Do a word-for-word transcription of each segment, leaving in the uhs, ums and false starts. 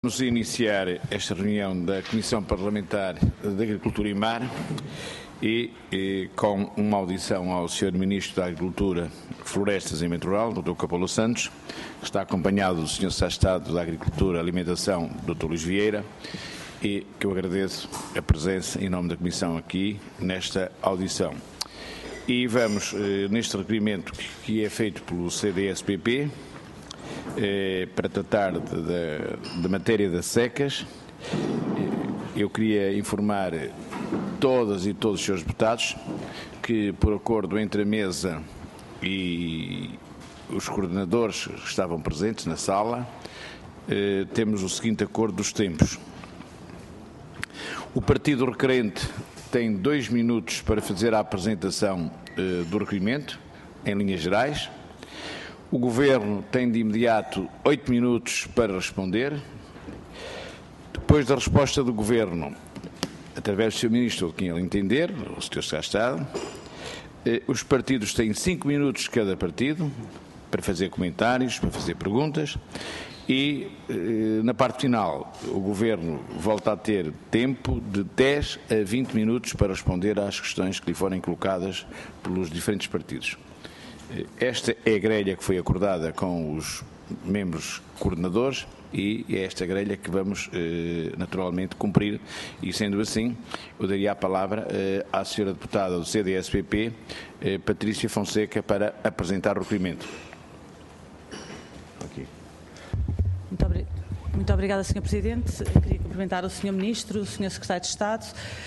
Vamos iniciar esta reunião da Comissão Parlamentar de Agricultura e Mar e, e com uma audição ao senhor Ministro da Agricultura, Florestas e Meio Rural, doutor Capola Santos, que está acompanhado do senhor Secretário de Estado da Agricultura e Alimentação, doutor Luís Vieira, e que eu agradeço a presença em nome da Comissão aqui nesta audição. E vamos, eh, neste requerimento que é feito pelo C D S P P, Eh, para tratar da matéria das secas, eu queria informar todas e todos os senhores deputados que, por acordo entre a mesa e os coordenadores que estavam presentes na sala, eh, temos o seguinte acordo dos tempos. O partido requerente tem dois minutos para fazer a apresentação eh, do requerimento, em linhas gerais. O Governo tem de imediato oito minutos para responder. Depois da resposta do Governo, através do senhor Ministro, ou quem ele entender, o senhor Secretário de Estado, eh, os partidos têm cinco minutos cada partido para fazer comentários, para fazer perguntas e, eh, na parte final, o Governo volta a ter tempo de dez a vinte minutos para responder às questões que lhe forem colocadas pelos diferentes partidos. Esta é a grelha que foi acordada com os membros coordenadores e é esta grelha que vamos eh, naturalmente cumprir e, sendo assim, eu daria a palavra eh, à senhora deputada do C D S P P, eh, Patrícia Fonseca, para apresentar o requerimento. Aqui. Muito obrigada. Muito obrigada, senhor Presidente. Eu queria cumprimentar o senhor Ministro, o senhor Secretário de Estado,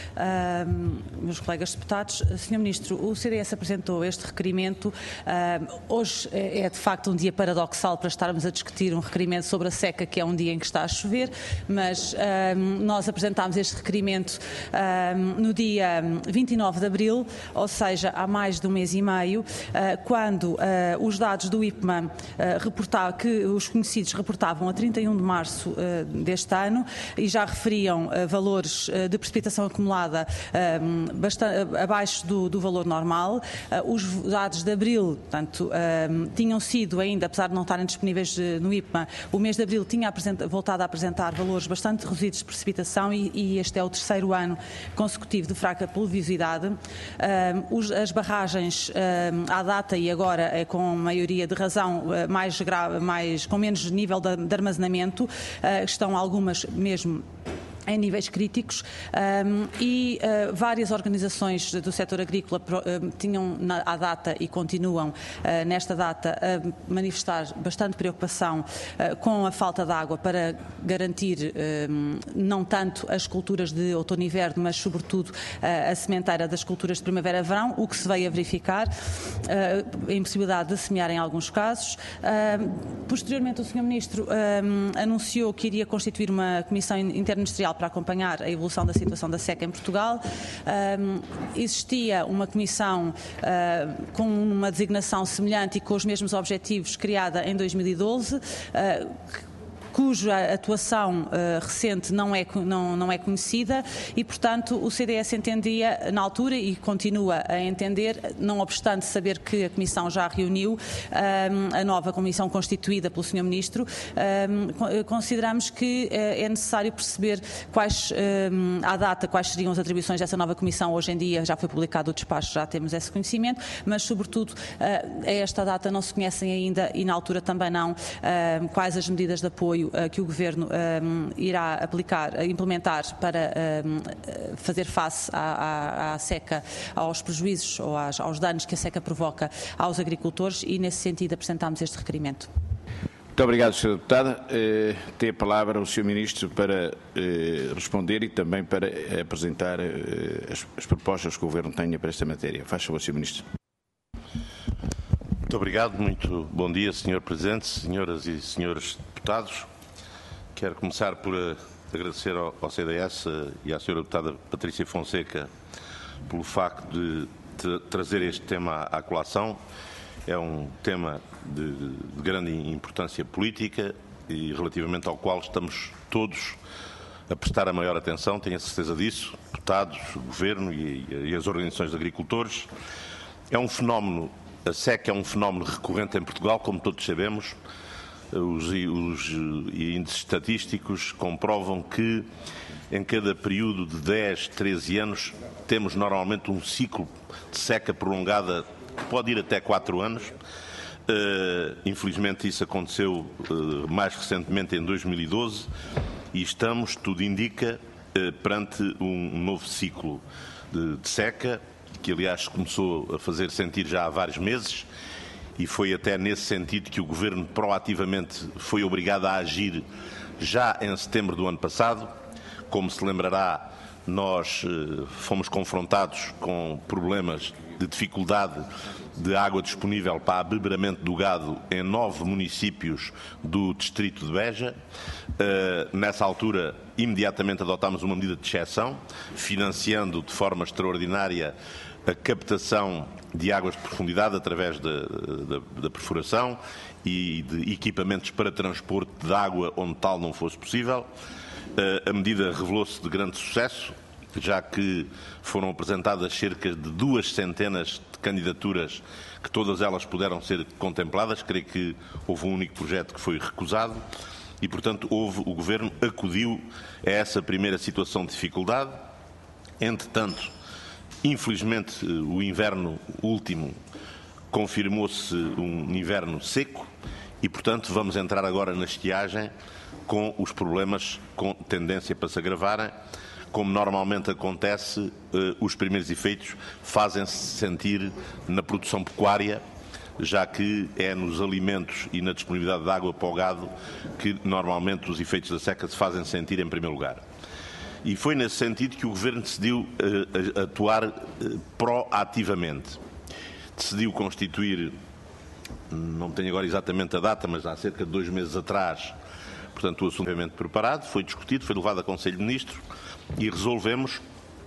uh, meus colegas deputados. senhor Ministro, o C D S apresentou este requerimento. Uh, hoje é, de facto, um dia paradoxal para estarmos a discutir um requerimento sobre a seca, que é um dia em que está a chover, mas uh, nós apresentámos este requerimento uh, no dia vinte e nove de abril, ou seja, há mais de um mês e meio, uh, quando uh, os dados do I P M A uh, reportavam, que os conhecidos reportavam a trinta e um de março deste ano e já referiam uh, valores uh, de precipitação acumulada uh, bastante, uh, abaixo do, do valor normal. Uh, os dados de abril, portanto, uh, tinham sido ainda, apesar de não estarem disponíveis uh, no I P M A, o mês de abril tinha voltado a apresentar valores bastante reduzidos de precipitação e, e este é o terceiro ano consecutivo de fraca pluviosidade. Uh, os, as barragens uh, à data e agora uh, com maioria de razão uh, mais grave, mais, com menos nível de, de armazenamento, Uh, estão algumas mesmo em níveis críticos um, e uh, várias organizações do setor agrícola uh, tinham na, à data e continuam uh, nesta data a manifestar bastante preocupação uh, com a falta de água para garantir uh, não tanto as culturas de outono e inverno, mas sobretudo uh, a sementeira das culturas de primavera-verão, o que se veio a verificar, uh, a impossibilidade de semear em alguns casos. Uh, posteriormente o senhor Ministro uh, anunciou que iria constituir uma comissão interministerial para acompanhar a evolução da situação da seca em Portugal. Um, existia uma comissão uh, com uma designação semelhante e com os mesmos objetivos criada em dois mil e doze, uh, cuja atuação uh, recente não é, não, não é conhecida e, portanto, o C D S entendia na altura e continua a entender, não obstante saber que a Comissão já reuniu um, a nova Comissão constituída pelo senhor Ministro, um, consideramos que uh, é necessário perceber quais, um, à data, quais seriam as atribuições dessa nova Comissão. Hoje em dia já foi publicado o despacho, já temos esse conhecimento, mas, sobretudo, uh, a esta data não se conhecem ainda e, na altura, também não uh, quais as medidas de apoio que o Governo um, irá aplicar, implementar para um, fazer face à, à, à seca, aos prejuízos ou às, aos danos que a seca provoca aos agricultores e, nesse sentido, apresentámos este requerimento. Muito obrigado, senhora Deputada. Eh, tem a palavra o senhor Ministro para eh, responder e também para apresentar eh, as, as propostas que o Governo tenha para esta matéria. Faz favor, senhor Ministro. Muito obrigado, muito bom dia, senhor Presidente, senhoras e senhores deputados. Quero começar por agradecer ao C D S e à senhora deputada Patrícia Fonseca pelo facto de trazer este tema à colação. É um tema de, de grande importância política e relativamente ao qual estamos todos a prestar a maior atenção, tenho a certeza disso, deputados, o Governo e, e as organizações de agricultores. É um fenómeno, a seca é um fenómeno recorrente em Portugal, como todos sabemos. os, os índices estatísticos comprovam que em cada período de dez, treze anos temos normalmente um ciclo de seca prolongada que pode ir até quatro anos. Uh, infelizmente isso aconteceu uh, mais recentemente em dois mil e doze e estamos, tudo indica, uh, perante um, um novo ciclo de, de seca, que aliás começou a fazer sentir já há vários meses, e foi até nesse sentido que o Governo proativamente foi obrigado a agir já em setembro do ano passado. Como se lembrará, nós uh, fomos confrontados com problemas de dificuldade de água disponível para abeberamento do gado em nove municípios do distrito de Beja. Uh, nessa altura, imediatamente adotámos uma medida de exceção, financiando de forma extraordinária a captação de águas de profundidade através da, da, da perfuração e de equipamentos para transporte de água onde tal não fosse possível. Uh, a medida revelou-se de grande sucesso, já que foram apresentadas cerca de duas centenas de candidaturas, que todas elas puderam ser contempladas. Creio que houve um único projeto que foi recusado e, portanto, houve, o Governo acudiu a essa primeira situação de dificuldade. Entretanto, infelizmente, o inverno último confirmou-se um inverno seco e, portanto, vamos entrar agora na estiagem com os problemas com tendência para se agravarem. Como normalmente acontece, eh, os primeiros efeitos fazem-se sentir na produção pecuária, já que é nos alimentos e na disponibilidade de água para o gado que normalmente os efeitos da seca se fazem sentir em primeiro lugar. E foi nesse sentido que o Governo decidiu eh, atuar eh, proativamente. Decidiu constituir, não tenho agora exatamente a data, mas há cerca de dois meses atrás, portanto o assunto foi preparado, foi discutido, foi levado a Conselho de Ministros, e resolvemos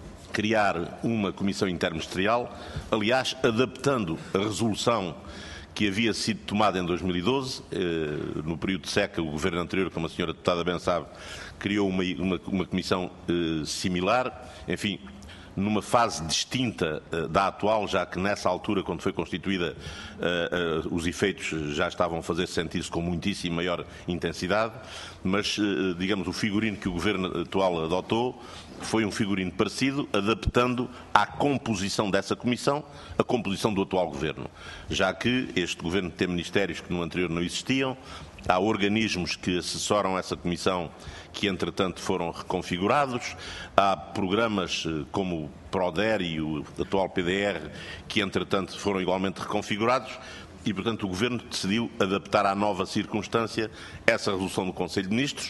criar uma comissão interministerial, aliás, adaptando a resolução que havia sido tomada em dois mil e doze, eh, no período de seca. O Governo anterior, como a senhora deputada bem sabe, criou uma, uma, uma comissão eh, similar, enfim, numa fase distinta uh, da atual, já que nessa altura, quando foi constituída, uh, uh, os efeitos já estavam a fazer sentir-se com muitíssimo maior intensidade, mas, uh, digamos, o figurino que o Governo atual adotou foi um figurino parecido, adaptando à composição dessa comissão a composição do atual Governo, já que este Governo tem ministérios que no anterior não existiam. Há organismos que assessoram essa comissão que, entretanto, foram reconfigurados. Há programas como o PRODER e o atual P D R que, entretanto, foram igualmente reconfigurados e, portanto, o Governo decidiu adaptar à nova circunstância essa resolução do Conselho de Ministros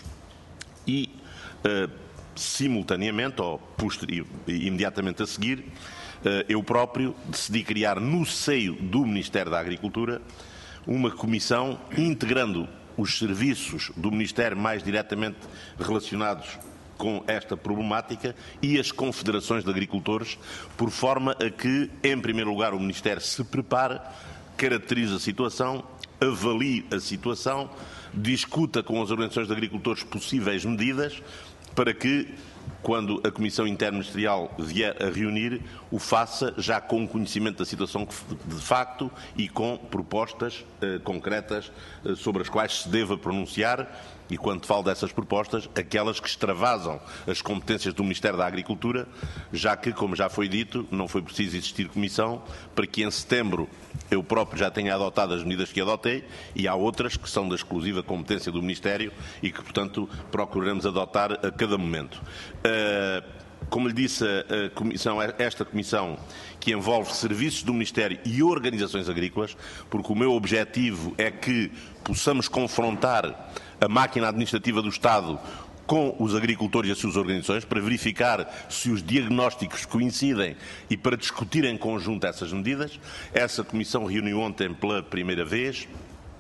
e, uh, simultaneamente, ou imediatamente a seguir, uh, eu próprio decidi criar no seio do Ministério da Agricultura uma comissão integrando os serviços do Ministério mais diretamente relacionados com esta problemática e as confederações de agricultores, por forma a que, em primeiro lugar, o Ministério se prepare, caracterize a situação, avalie a situação, discuta com as organizações de agricultores possíveis medidas para que, quando a Comissão Interministerial vier a reunir, o faça já com conhecimento da situação de facto e com propostas eh, concretas eh, sobre as quais se deva pronunciar. E quando falo dessas propostas, aquelas que extravasam as competências do Ministério da Agricultura, já que, como já foi dito, não foi preciso existir comissão para que em setembro eu próprio já tenha adotado as medidas que adotei, e há outras que são da exclusiva competência do Ministério e que, portanto, procuraremos adotar a cada momento. Uh, Como lhe disse, a comissão, esta comissão que envolve serviços do Ministério e organizações agrícolas, porque o meu objetivo é que possamos confrontar a máquina administrativa do Estado com os agricultores e as suas organizações, para verificar se os diagnósticos coincidem e para discutir em conjunto essas medidas. Essa comissão reuniu ontem pela primeira vez.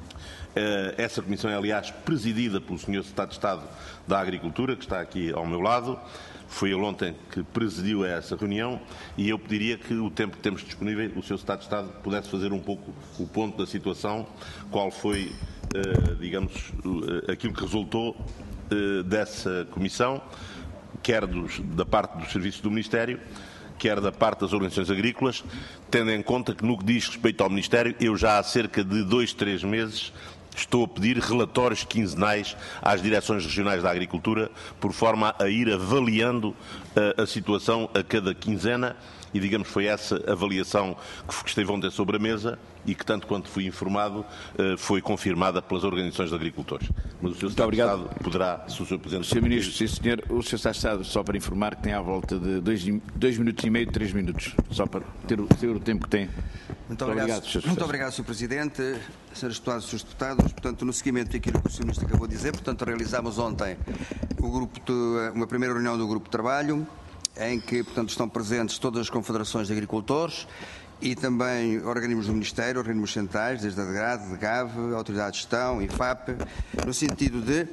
Essa comissão é, aliás, presidida pelo senhor Secretário de Estado da Agricultura, que está aqui ao meu lado. Foi ele ontem que presidiu essa reunião e eu pediria que o tempo que temos disponível o senhor Secretário de Estado pudesse fazer um pouco o ponto da situação, qual foi, eh, digamos, aquilo que resultou eh, dessa comissão, quer dos, da parte dos serviços do Ministério, quer da parte das organizações agrícolas, tendo em conta que no que diz respeito ao Ministério, eu já há cerca de dois, três meses estou a pedir relatórios quinzenais às direções regionais da agricultura, por forma a ir avaliando a, a situação a cada quinzena, e digamos foi essa avaliação que esteve ontem sobre a mesa e que, tanto quanto fui informado, foi confirmada pelas organizações de agricultores. Mas o senhor Secretário de Estado poderá, se o senhor Presidente... senhor Ministro, sim senhor, o senhor Secretário de Estado, só para informar que tem à volta de dois, dois minutos e meio, três minutos, só para ter o, ter o tempo que tem. Muito obrigado, muito obrigado, muito obrigado senhor Presidente, senhores deputados e senhores deputados. Portanto, no seguimento daquilo que o senhor Ministro acabou de dizer, portanto, realizámos ontem o grupo de, uma primeira reunião do Grupo de Trabalho, em que, portanto, estão presentes todas as confederações de agricultores e também organismos do Ministério, organismos centrais, desde a D G R A D, D G A V, Autoridade de Gestão, I F A P, no sentido de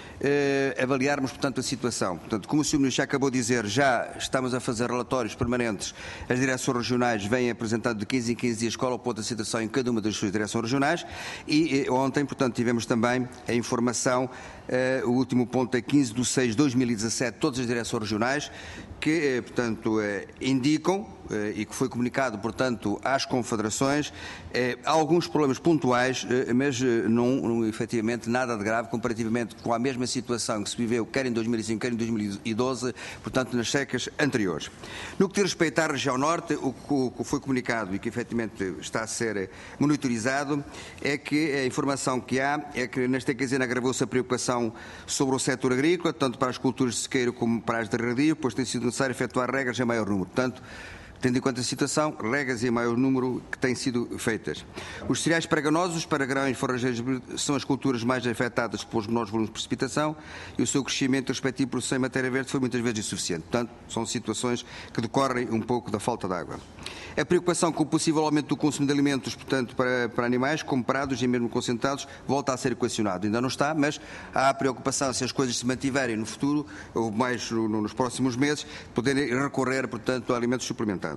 eh, avaliarmos, portanto, a situação. Portanto, como o senhor Ministro já acabou de dizer, já estamos a fazer relatórios permanentes, as direções regionais vêm apresentando de quinze em quinze dias qual é o ponto da situação em cada uma das suas direções regionais e eh, ontem, portanto, tivemos também a informação, eh, o último ponto é quinze de seis de dois mil e dezassete, todas as direções regionais, que, eh, portanto, eh, indicam eh, e que foi comunicado, portanto, às confederações, eh, alguns problemas pontuais, eh, mas eh, não, não efetivamente nada de grave comparativamente com a mesma situação que se viveu quer em dois mil e cinco, quer em dois mil e doze, portanto, nas secas anteriores. No que diz respeito à região norte, o que foi comunicado e que efetivamente está a ser monitorizado é que a informação que há é que nesta quinzena agravou-se a preocupação sobre o setor agrícola, tanto para as culturas de sequeiro como para as de regadio, pois tem sido necessário efetuar regras em maior número. Portanto, tendo em conta a situação, regras em maior número que têm sido feitas. Os cereais preganosos para grãos e forrageiros são as culturas mais afetadas pelos menores volumes de precipitação e o seu crescimento respectivo por sem matéria verde foi muitas vezes insuficiente. Portanto, são situações que decorrem um pouco da falta de água. A preocupação com o possível aumento do consumo de alimentos, portanto, para, para animais comprados e mesmo concentrados, volta a ser equacionado. Ainda não está, mas há a preocupação, se as coisas se mantiverem no futuro, ou mais no, nos próximos meses, poderem recorrer, portanto, a alimentos suplementares.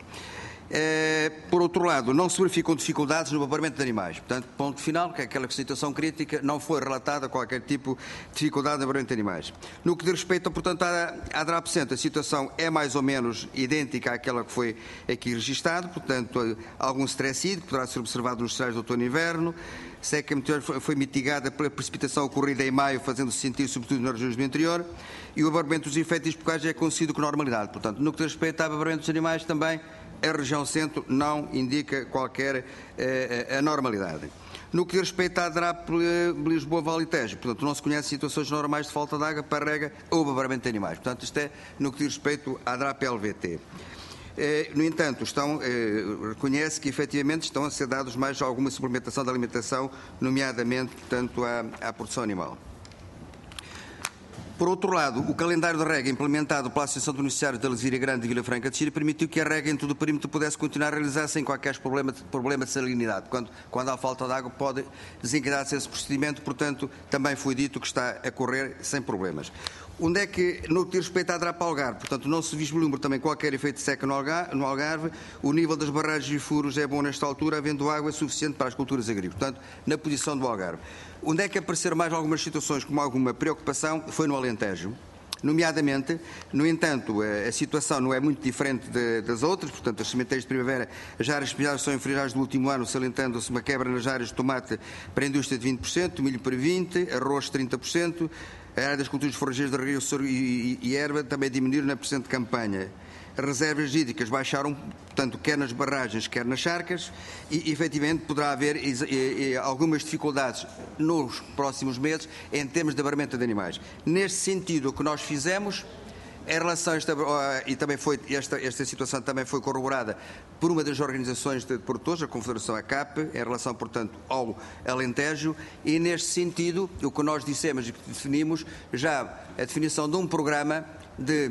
É, por outro lado, não se verificam dificuldades no abaramento de animais. Portanto, ponto final, que é aquela situação crítica, não foi relatada qualquer tipo de dificuldade no abaramento de animais. No que diz respeito, portanto, à, à DRAPcento, a situação é mais ou menos idêntica àquela que foi aqui registado, portanto, algum stress hídrico poderá ser observado nos cereais de outono e inverno. Seca meteor foi mitigada pela precipitação ocorrida em maio, fazendo-se sentir sobretudo nas regiões do interior, e o abaramento dos efeitos focais é conhecido com normalidade. Portanto, no que diz respeito ao abaramento dos animais, também a região centro não indica qualquer eh, anormalidade. No que diz respeito à DRAP Lisboa, Vale e Tejo, portanto, não se conhece situações normais de falta de água para rega ou abaramento de animais. Portanto, isto é no que diz respeito à DRAP L V T. Eh, no entanto, estão, eh, reconhece que efetivamente estão a ser dados mais alguma suplementação da alimentação, nomeadamente, portanto, à, à produção animal. Por outro lado, o calendário de rega implementado pela Associação de Beneficiários da Lesíria Grande e Vila Franca de Xira permitiu que a rega em todo o perímetro pudesse continuar a realizar sem qualquer problema de, problema de salinidade. Quando, quando há falta de água pode desencadear-se esse procedimento, portanto, também foi dito que está a correr sem problemas. Onde é que, no que diz respeito à DRAP Algarve, portanto, não se vislumbra também qualquer efeito de seca no Algarve, o nível das barragens e furos é bom nesta altura, havendo água suficiente para as culturas agrícolas, portanto, na posição do Algarve. Onde é que apareceram mais algumas situações com alguma preocupação foi no Alentejo. Nomeadamente, no entanto, a situação não é muito diferente de, das outras, portanto, as sementeiras de primavera, as áreas especiais são inferiores do último ano, salientando-se uma quebra nas áreas de tomate para a indústria de vinte por cento, milho para vinte por cento, arroz trinta por cento, a área das culturas forrageiras de rio e, e, e erva também diminuíram na presente campanha. As reservas hídricas baixaram, portanto, quer nas barragens, quer nas charcas, e, efetivamente, poderá haver e, e, algumas dificuldades nos próximos meses em termos de abaramento de animais. Neste sentido, o que nós fizemos, em relação a esta, e também foi, esta, esta situação também foi corroborada por uma das organizações de produtores, a Confederação A C A P, em relação, portanto, ao Alentejo, e neste sentido, o que nós dissemos e que definimos, já a definição de um programa de...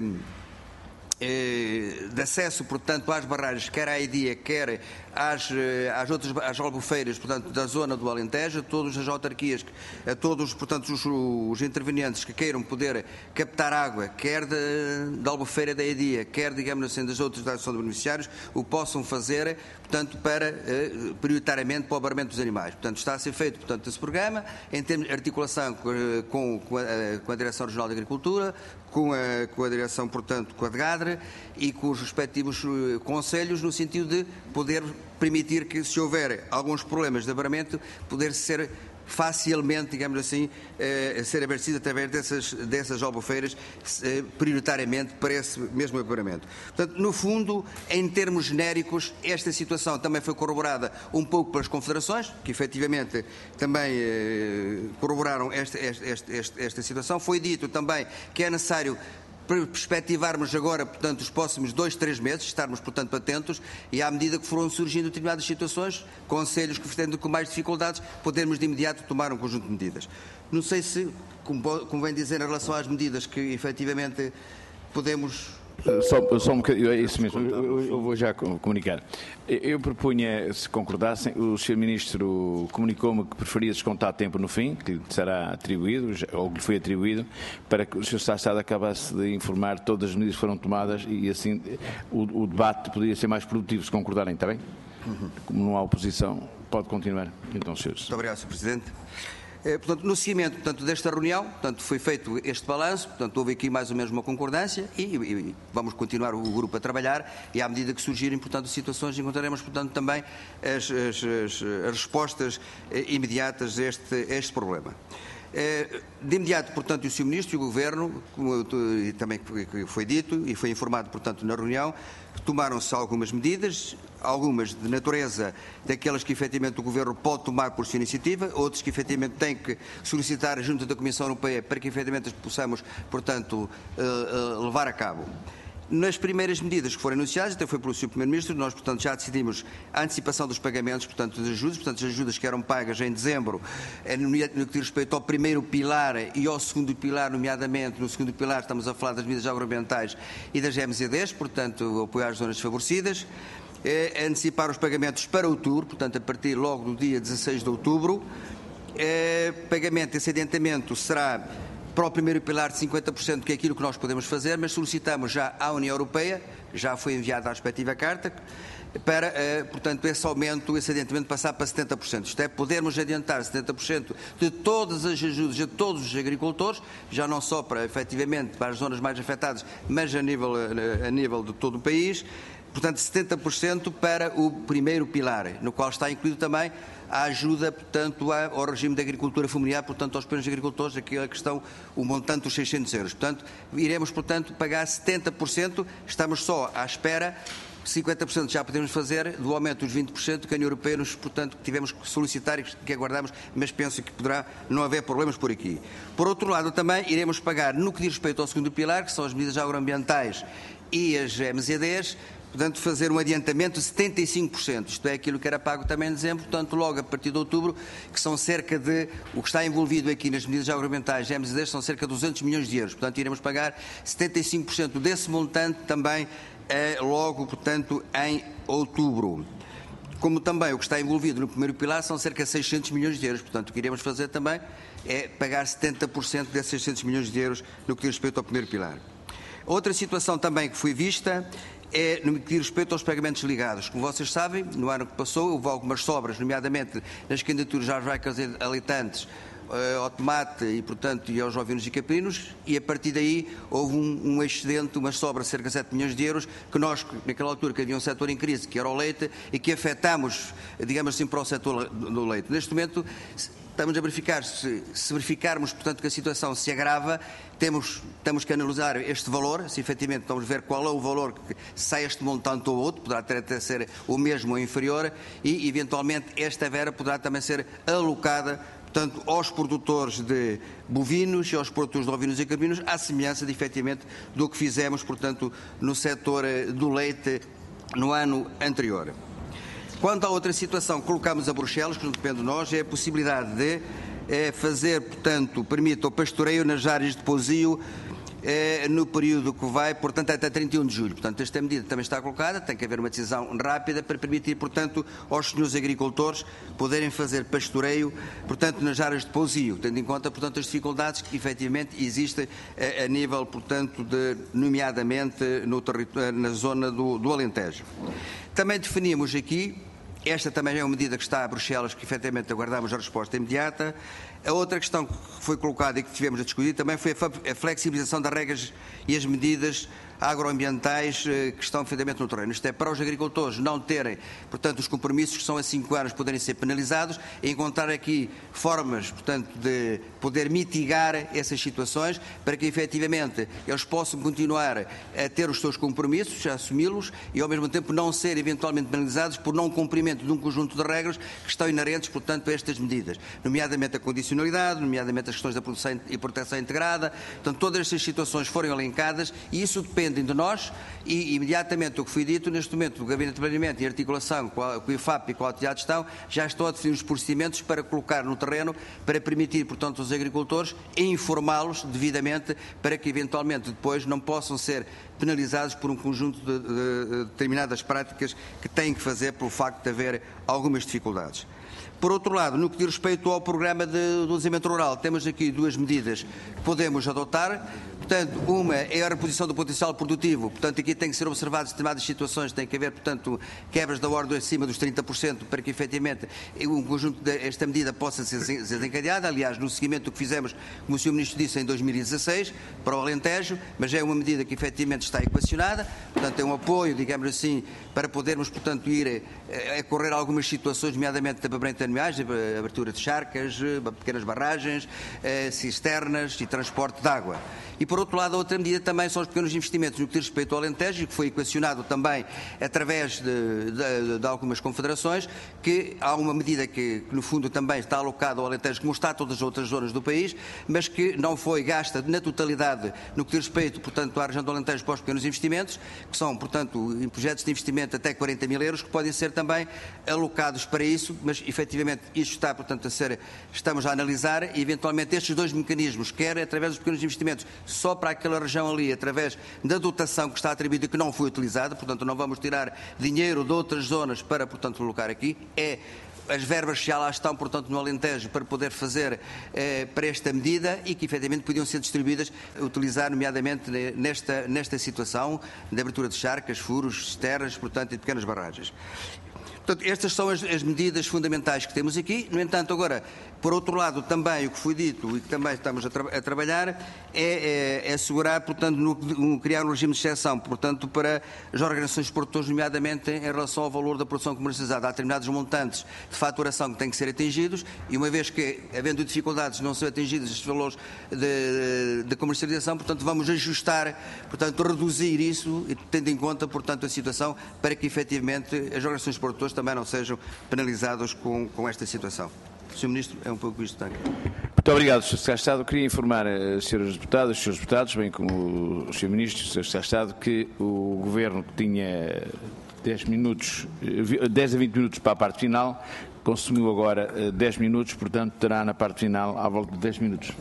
de acesso, portanto, às barragens, quer à EDIA, quer às, às outras às albufeiras, portanto, da zona do Alentejo, a todas as autarquias, a todos, portanto, os, os intervenientes que queiram poder captar água, quer da albufeira da EDIA, quer, digamos assim, das outras da Associação de Beneficiários, o possam fazer, portanto, para, eh, prioritariamente, para o abaramento dos animais. Portanto, está a ser feito, portanto, esse programa, em termos de articulação com, com, a, com a Direção Regional de Agricultura, com a, com a direção, portanto, com a D G A D R e com os respectivos conselhos, no sentido de poder permitir que, se houver alguns problemas de abaramento, poder ser facilmente, digamos assim, eh, ser abastecido através dessas, dessas albufeiras, eh, prioritariamente para esse mesmo equipamento. Portanto, no fundo, em termos genéricos, esta situação também foi corroborada um pouco pelas confederações, que efetivamente também eh, corroboraram esta, esta, esta, esta situação. Foi dito também que é necessário perspectivarmos agora, portanto, os próximos dois, três meses, estarmos, portanto, atentos e, à medida que foram surgindo determinadas situações, conselhos que estão com mais dificuldades, podermos de imediato tomar um conjunto de medidas. Não sei se, como, como vem dizer, em relação às medidas que, efetivamente, podemos... Só, só um bocadinho, é isso mesmo, eu, eu vou já comunicar. Eu propunha, se concordassem, o senhor Ministro comunicou-me que preferia descontar tempo no fim, que lhe será atribuído, ou que lhe foi atribuído, para que o senhor Secretário de Estado acabasse de informar todas as medidas que foram tomadas e assim o, o debate poderia ser mais produtivo, se concordarem, está bem? Uhum. Como não há oposição, pode continuar. Então, senhores. Muito obrigado, senhor Presidente. Eh, portanto, no seguimento, portanto, desta reunião, portanto, foi feito este balanço, portanto, houve aqui mais ou menos uma concordância e, e, e vamos continuar o grupo a trabalhar e, à medida que surgirem, portanto, situações, encontraremos, portanto, também as, as, as, as respostas eh, imediatas a este, a este problema. De imediato, portanto, o senhor Ministro e o Governo, como também foi dito e foi informado, portanto, na reunião, tomaram-se algumas medidas, algumas de natureza daquelas que efetivamente o Governo pode tomar por sua iniciativa, outras que efetivamente tem que solicitar a Junta da Comissão Europeia para que efetivamente as possamos, portanto, levar a cabo. Nas primeiras medidas que foram anunciadas, até foi pelo senhor Primeiro-Ministro, nós, portanto, já decidimos a antecipação dos pagamentos, portanto, das ajudas, portanto, as ajudas que eram pagas em dezembro, no que diz respeito ao primeiro pilar e ao segundo pilar, nomeadamente, no segundo pilar estamos a falar das medidas agroambientais e das M Z Ds, portanto, o apoio às zonas desfavorecidas, é antecipar os pagamentos para outubro, portanto, a partir logo do dia dezasseis de outubro, é, pagamento, esse adiantamento será para o primeiro pilar de cinquenta por cento, que é aquilo que nós podemos fazer, mas solicitamos já à União Europeia, já foi enviada a respectiva carta, para, eh, portanto, esse aumento, esse adiantamento passar para setenta por cento. Isto é, podermos adiantar setenta por cento de todas as ajudas a todos os agricultores, já não só para, efetivamente, para as zonas mais afetadas, mas a nível, a nível de todo o país. Portanto, setenta por cento para o primeiro pilar, no qual está incluído também a ajuda, portanto, ao regime de agricultura familiar, portanto, aos pequenos agricultores, aquela questão, o montante dos seiscentos euros. Portanto, iremos, portanto, pagar setenta por cento, estamos só à espera, cinquenta por cento já podemos fazer, do aumento dos vinte por cento que a União Europeia nos, portanto, que tivemos que solicitar e que aguardamos, mas penso que poderá não haver problemas por aqui. Por outro lado, também iremos pagar, no que diz respeito ao segundo pilar, que são as medidas agroambientais e as M Z Ds, portanto, fazer um adiantamento de setenta e cinco por cento, isto é aquilo que era pago também em dezembro, portanto, logo a partir de outubro, que são cerca de, o que está envolvido aqui nas medidas agroambientais e M Z Ds são cerca de duzentos milhões de euros, portanto, iremos pagar setenta e cinco por cento desse montante também eh, logo, portanto, em outubro. Como também o que está envolvido no primeiro pilar são cerca de seiscentos milhões de euros, portanto, o que iremos fazer também é pagar setenta por cento desses seiscentos milhões de euros no que diz respeito ao primeiro pilar. Outra situação também que foi vista é no que diz respeito aos pagamentos ligados. Como vocês sabem, no ano que passou houve algumas sobras, nomeadamente nas candidaturas às vacas aleitantes, ao tomate e, portanto, e aos ovinos e caprinos, e a partir daí houve um, um excedente, uma sobra de cerca de sete milhões de euros, que nós, naquela altura, que havia um setor em crise, que era o leite, e que afetamos, digamos assim, para o setor do leite. Neste momento, estamos a verificar, se, se verificarmos, portanto, que a situação se agrava, temos, temos que analisar este valor, se efetivamente vamos ver qual é o valor que sai este montante ou outro, poderá ter até ser o mesmo ou inferior, e, eventualmente, esta vera poderá também ser alocada, portanto, aos produtores de bovinos e aos produtores de ovinos e caprinos, à semelhança, de, efetivamente, do que fizemos, portanto, no setor do leite no ano anterior. Quanto à outra situação que colocamos a Bruxelas, que não depende de nós, é a possibilidade de é, fazer, portanto, permite o pastoreio nas áreas de pousio é, no período que vai, portanto, até trinta e um de julho. Portanto, esta medida também está colocada, tem que haver uma decisão rápida para permitir, portanto, aos senhores agricultores poderem fazer pastoreio, portanto, nas áreas de pousio, tendo em conta, portanto, as dificuldades que efetivamente existem a, a nível, portanto, de, nomeadamente no na zona do, do Alentejo. Também definimos aqui, esta também é uma medida que está a Bruxelas, que efetivamente aguardamos a resposta imediata, A outra questão que foi colocada e que tivemos a discutir também foi a flexibilização das regras e as medidas agroambientais que estão efetivamente no terreno. Isto é, para os agricultores não terem, portanto, os compromissos que são a cinco anos poderem ser penalizados e encontrar aqui formas, portanto, de poder mitigar essas situações para que efetivamente eles possam continuar a ter os seus compromissos, a assumi-los e ao mesmo tempo não ser eventualmente penalizados por não cumprimento de um conjunto de regras que estão inerentes, portanto, a estas medidas, nomeadamente a condicionalidade, nomeadamente as questões da produção e proteção integrada. Portanto, todas estas situações foram elencadas e isso depende de nós e, imediatamente, o que foi dito, neste momento, o Gabinete de Planeamento e Articulação com, a, com o I F A P e com a Autoridade de Gestão já estão a definir os procedimentos para colocar no terreno, para permitir, portanto, aos agricultores informá-los devidamente para que, eventualmente, depois não possam ser penalizados por um conjunto de, de, de determinadas práticas que têm que fazer pelo facto de haver algumas dificuldades. Por outro lado, no que diz respeito ao programa de, do desenvolvimento rural, temos aqui duas medidas que podemos adotar. Portanto, uma é a reposição do potencial produtivo. Portanto, aqui tem que ser observadas determinadas situações, tem que haver, portanto, quebras da ordem acima dos trinta por cento para que, efetivamente, um conjunto desta medida possa ser desencadeada. Aliás, no seguimento do que fizemos, como o senhor Ministro disse, em dois mil e dezasseis, para o Alentejo, mas é uma medida que, efetivamente, está equacionada. Portanto, é um apoio, digamos assim, para podermos, portanto, ir a, a correr algumas situações, nomeadamente da babrenta de animais, a abertura de charcas, pequenas barragens, cisternas e transporte de água. E, por outro lado, a outra medida também são os pequenos investimentos no que diz respeito ao Alentejo, que foi equacionado também através de, de, de algumas confederações, que há uma medida que, que, no fundo, também está alocada ao Alentejo, como está a todas as outras zonas do país, mas que não foi gasta na totalidade no que diz respeito, portanto, à região do Alentejo para os pequenos investimentos, que são, portanto, em projetos de investimento até quarenta mil euros, que podem ser também alocados para isso, mas, efetivamente, isto está, portanto, a ser, estamos a analisar, e, eventualmente, estes dois mecanismos, quer através dos pequenos investimentos, só para aquela região ali, através da dotação que está atribuída e que não foi utilizada, portanto não vamos tirar dinheiro de outras zonas para, portanto, colocar aqui, é as verbas que já lá estão, portanto, no Alentejo, para poder fazer eh, para esta medida e que, efetivamente, podiam ser distribuídas, utilizar, nomeadamente, nesta, nesta situação de abertura de charcas, furos, cisternas, portanto, e de pequenas barragens. Portanto, estas são as, as medidas fundamentais que temos aqui. No entanto, agora, por outro lado, também o que foi dito e que também estamos a, tra a trabalhar é, é, é assegurar, portanto, no, no, criar um regime de exceção, portanto, para as organizações de produtores, nomeadamente em relação ao valor da produção comercializada. Há determinados montantes de faturação que têm que ser atingidos e, uma vez que, havendo dificuldades, não são atingidos estes valores de, de comercialização, portanto, vamos ajustar, portanto, reduzir isso, tendo em conta, portanto, a situação, para que, efetivamente, as organizações de produtores também não sejam penalizados com, com esta situação. senhor Ministro, é um pouco isto. Tanto. Muito obrigado, senhor Secretário de Estado. Eu queria informar as senhoras deputadas, os senhores deputados, bem como o senhor Ministro, o senhor Secretário de Estado, que o Governo tinha dez minutos, dez a vinte minutos para a parte final, consumiu agora dez minutos, portanto terá na parte final à volta de dez minutos.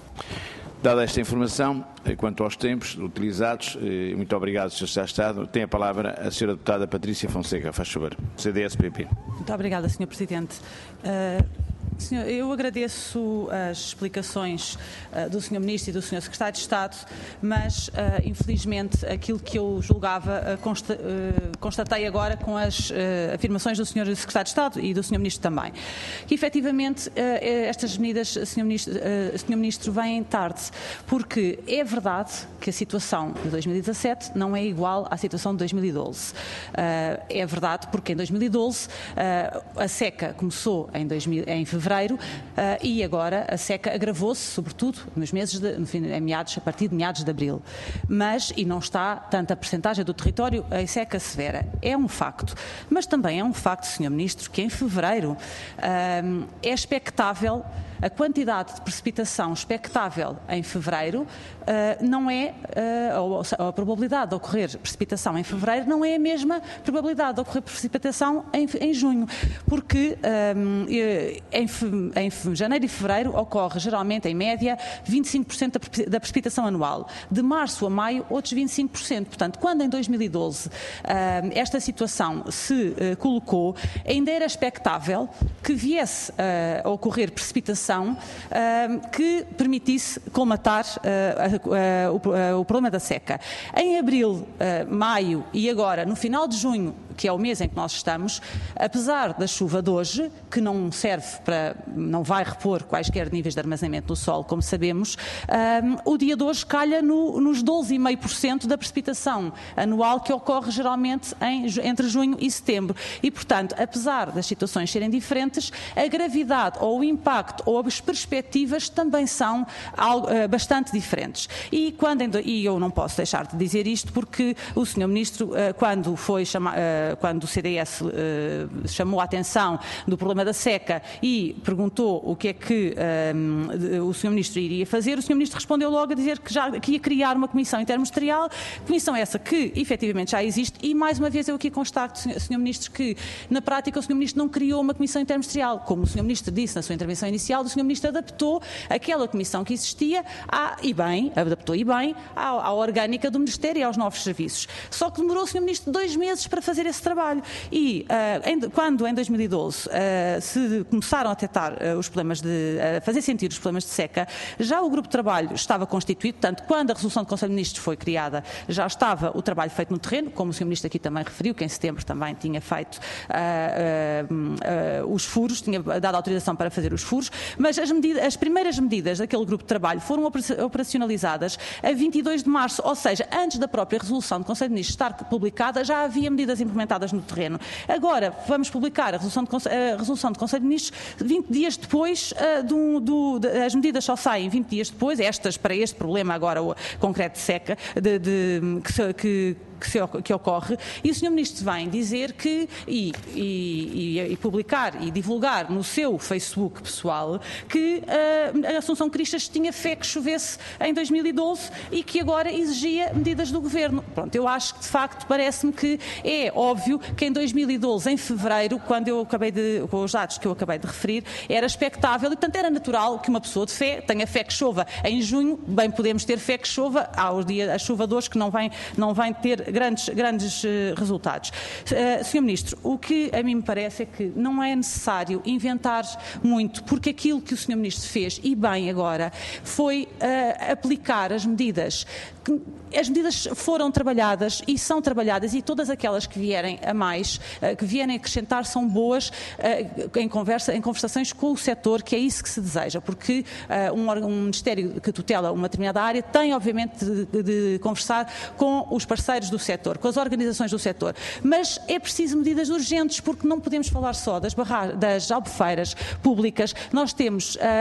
Dada esta informação, quanto aos tempos utilizados, muito obrigado, senhor Secretário de Estado. Tem a palavra a senhora deputada Patrícia Fonseca, faz favor, C D S P P. Muito obrigada, senhor Presidente. Uh... Senhor, eu agradeço as explicações uh, do senhor Ministro e do senhor Secretário de Estado, mas, uh, infelizmente, aquilo que eu julgava, uh, consta, uh, constatei agora com as uh, afirmações do senhor Secretário de Estado e do senhor Ministro também, que, efetivamente, uh, estas medidas, senhor Ministro, uh, senhor Ministro, vêm tarde, porque é verdade que a situação de dois mil e dezassete não é igual à situação de dois mil e doze. Uh, é verdade porque, em dois mil e doze, uh, a seca começou em, dois mil, em fevereiro, Uh, e agora a seca agravou-se, sobretudo nos meses de, no fim, em meados, a partir de meados de abril. Mas, e não está tanta percentagem do território em seca severa, é um facto. Mas também é um facto, senhor Ministro, que em fevereiro uh, é expectável, a quantidade de precipitação expectável em fevereiro uh, não é, uh, ou, ou a probabilidade de ocorrer precipitação em fevereiro não é a mesma probabilidade de ocorrer precipitação em, em junho, porque um, em, em janeiro e fevereiro ocorre geralmente, em média, vinte e cinco por cento da precipitação anual. De março a maio, outros vinte e cinco por cento. Portanto, quando em dois mil e doze uh, esta situação se uh, colocou, ainda era expectável que viesse uh, a ocorrer precipitação Uh, que permitisse colmatar uh, uh, uh, o, uh, o problema da seca. Em abril, uh, maio e agora, no final de junho, que é o mês em que nós estamos, apesar da chuva de hoje, que não serve para, não vai repor quaisquer níveis de armazenamento no solo, como sabemos, um, o dia de hoje calha no, nos doze vírgula cinco por cento da precipitação anual que ocorre geralmente em, entre junho e setembro. E, portanto, apesar das situações serem diferentes, a gravidade ou o impacto ou as perspectivas também são algo, uh, bastante diferentes. E, quando, e eu não posso deixar de dizer isto porque o senhor Ministro, uh, quando, foi chama, uh, quando o C D S uh, chamou a atenção do problema da seca e perguntou o que é que um, o senhor Ministro iria fazer, o senhor Ministro respondeu logo a dizer que, já, que ia criar uma comissão interministerial, comissão essa que efetivamente já existe, e mais uma vez eu aqui constato, senhor Ministro, que na prática o senhor Ministro não criou uma comissão interministerial. Como o senhor Ministro disse na sua intervenção inicial, o senhor Ministro adaptou aquela comissão que existia à, e bem, adaptou e bem à, à orgânica do Ministério e aos novos serviços. Só que demorou o senhor Ministro dois meses para fazer esse trabalho. E uh, em, quando em dois mil e doze uh, se começaram a detectar uh, os problemas de, uh, fazer sentir os problemas de seca, já o grupo de trabalho estava constituído, portanto, quando a resolução do Conselho de Ministros foi criada, já estava o trabalho feito no terreno, como o senhor Ministro aqui também referiu, que em setembro também tinha feito uh, uh, uh, os furos, tinha dado autorização para fazer os furos, mas as, medidas, as primeiras medidas daquele grupo de trabalho foram operacionalizadas a vinte e dois de março, ou seja, antes da própria resolução do Conselho de Ministros estar publicada, já havia medidas implementadas no terreno. Agora, vamos publicar a resolução de, a resolução do Conselho de Ministros vinte dias depois, uh, do, do, de, as medidas só saem vinte dias depois, estas para este problema agora o concreto de seca, de, de, que, que Que, se, que ocorre, e o senhor Ministro vem dizer que, e, e, e publicar e divulgar no seu Facebook pessoal, que uh, a Assunção Cristas tinha fé que chovesse em dois mil e doze e que agora exigia medidas do Governo. Pronto, eu acho que de facto parece-me que é óbvio que em dois mil e doze, em fevereiro, quando eu acabei de, com os dados que eu acabei de referir, era expectável e portanto era natural que uma pessoa de fé tenha fé que chova em junho, bem podemos ter fé que chova ao dia, a chuva de hoje que não vem, não vem ter grandes, grandes uh, resultados. Uh, senhor Ministro, o que a mim me parece é que não é necessário inventar muito, porque aquilo que o senhor Ministro fez, e bem agora, foi uh, aplicar as medidas. As medidas foram trabalhadas e são trabalhadas, e todas aquelas que vierem a mais, uh, que vierem a acrescentar, são boas uh, em, conversa, em conversações com o setor, que é isso que se deseja, porque uh, um, um Ministério que tutela uma determinada área tem, obviamente, de, de conversar com os parceiros do setor, com as organizações do setor, mas é preciso medidas urgentes, porque não podemos falar só das, barra... das albufeiras públicas. Nós temos uh,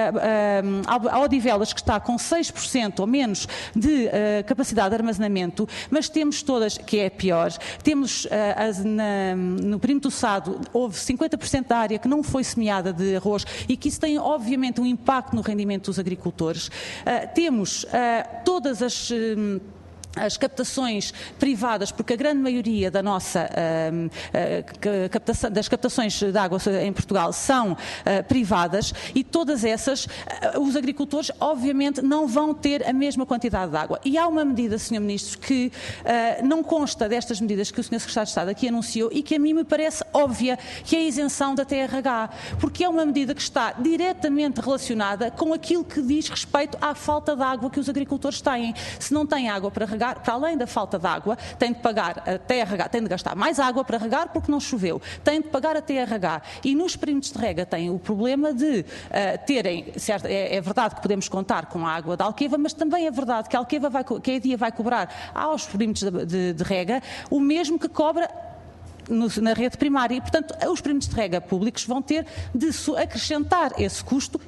uh, a Odivelas, que está com seis por cento ou menos de uh, capacidade de armazenamento, mas temos todas, que é pior, temos uh, as, na, no perímetro do Sado, houve cinquenta por cento da área que não foi semeada de arroz e que isso tem obviamente um impacto no rendimento dos agricultores. Uh, temos uh, todas as... Uh, as captações privadas, porque a grande maioria da nossa, uh, uh, captação, das captações de água em Portugal são uh, privadas, e todas essas, uh, os agricultores obviamente não vão ter a mesma quantidade de água. E há uma medida, senhor Ministro, que uh, não consta destas medidas que o senhor Secretário de Estado aqui anunciou e que a mim me parece óbvia, que é a isenção da T R H, porque é uma medida que está diretamente relacionada com aquilo que diz respeito à falta de água que os agricultores têm. Se não têm água para regar, para além da falta de água, tem de pagar a T R H, tem de gastar mais água para regar porque não choveu, tem de pagar a T R H, e nos perímetros de rega tem o problema de uh, terem, certo, é, é verdade que podemos contar com a água da Alqueva, mas também é verdade que a Alqueva vai, que a EDIA vai cobrar aos perímetros de, de, de rega o mesmo que cobra No, na rede primária, e portanto os perímetros de rega públicos vão ter de acrescentar esse custo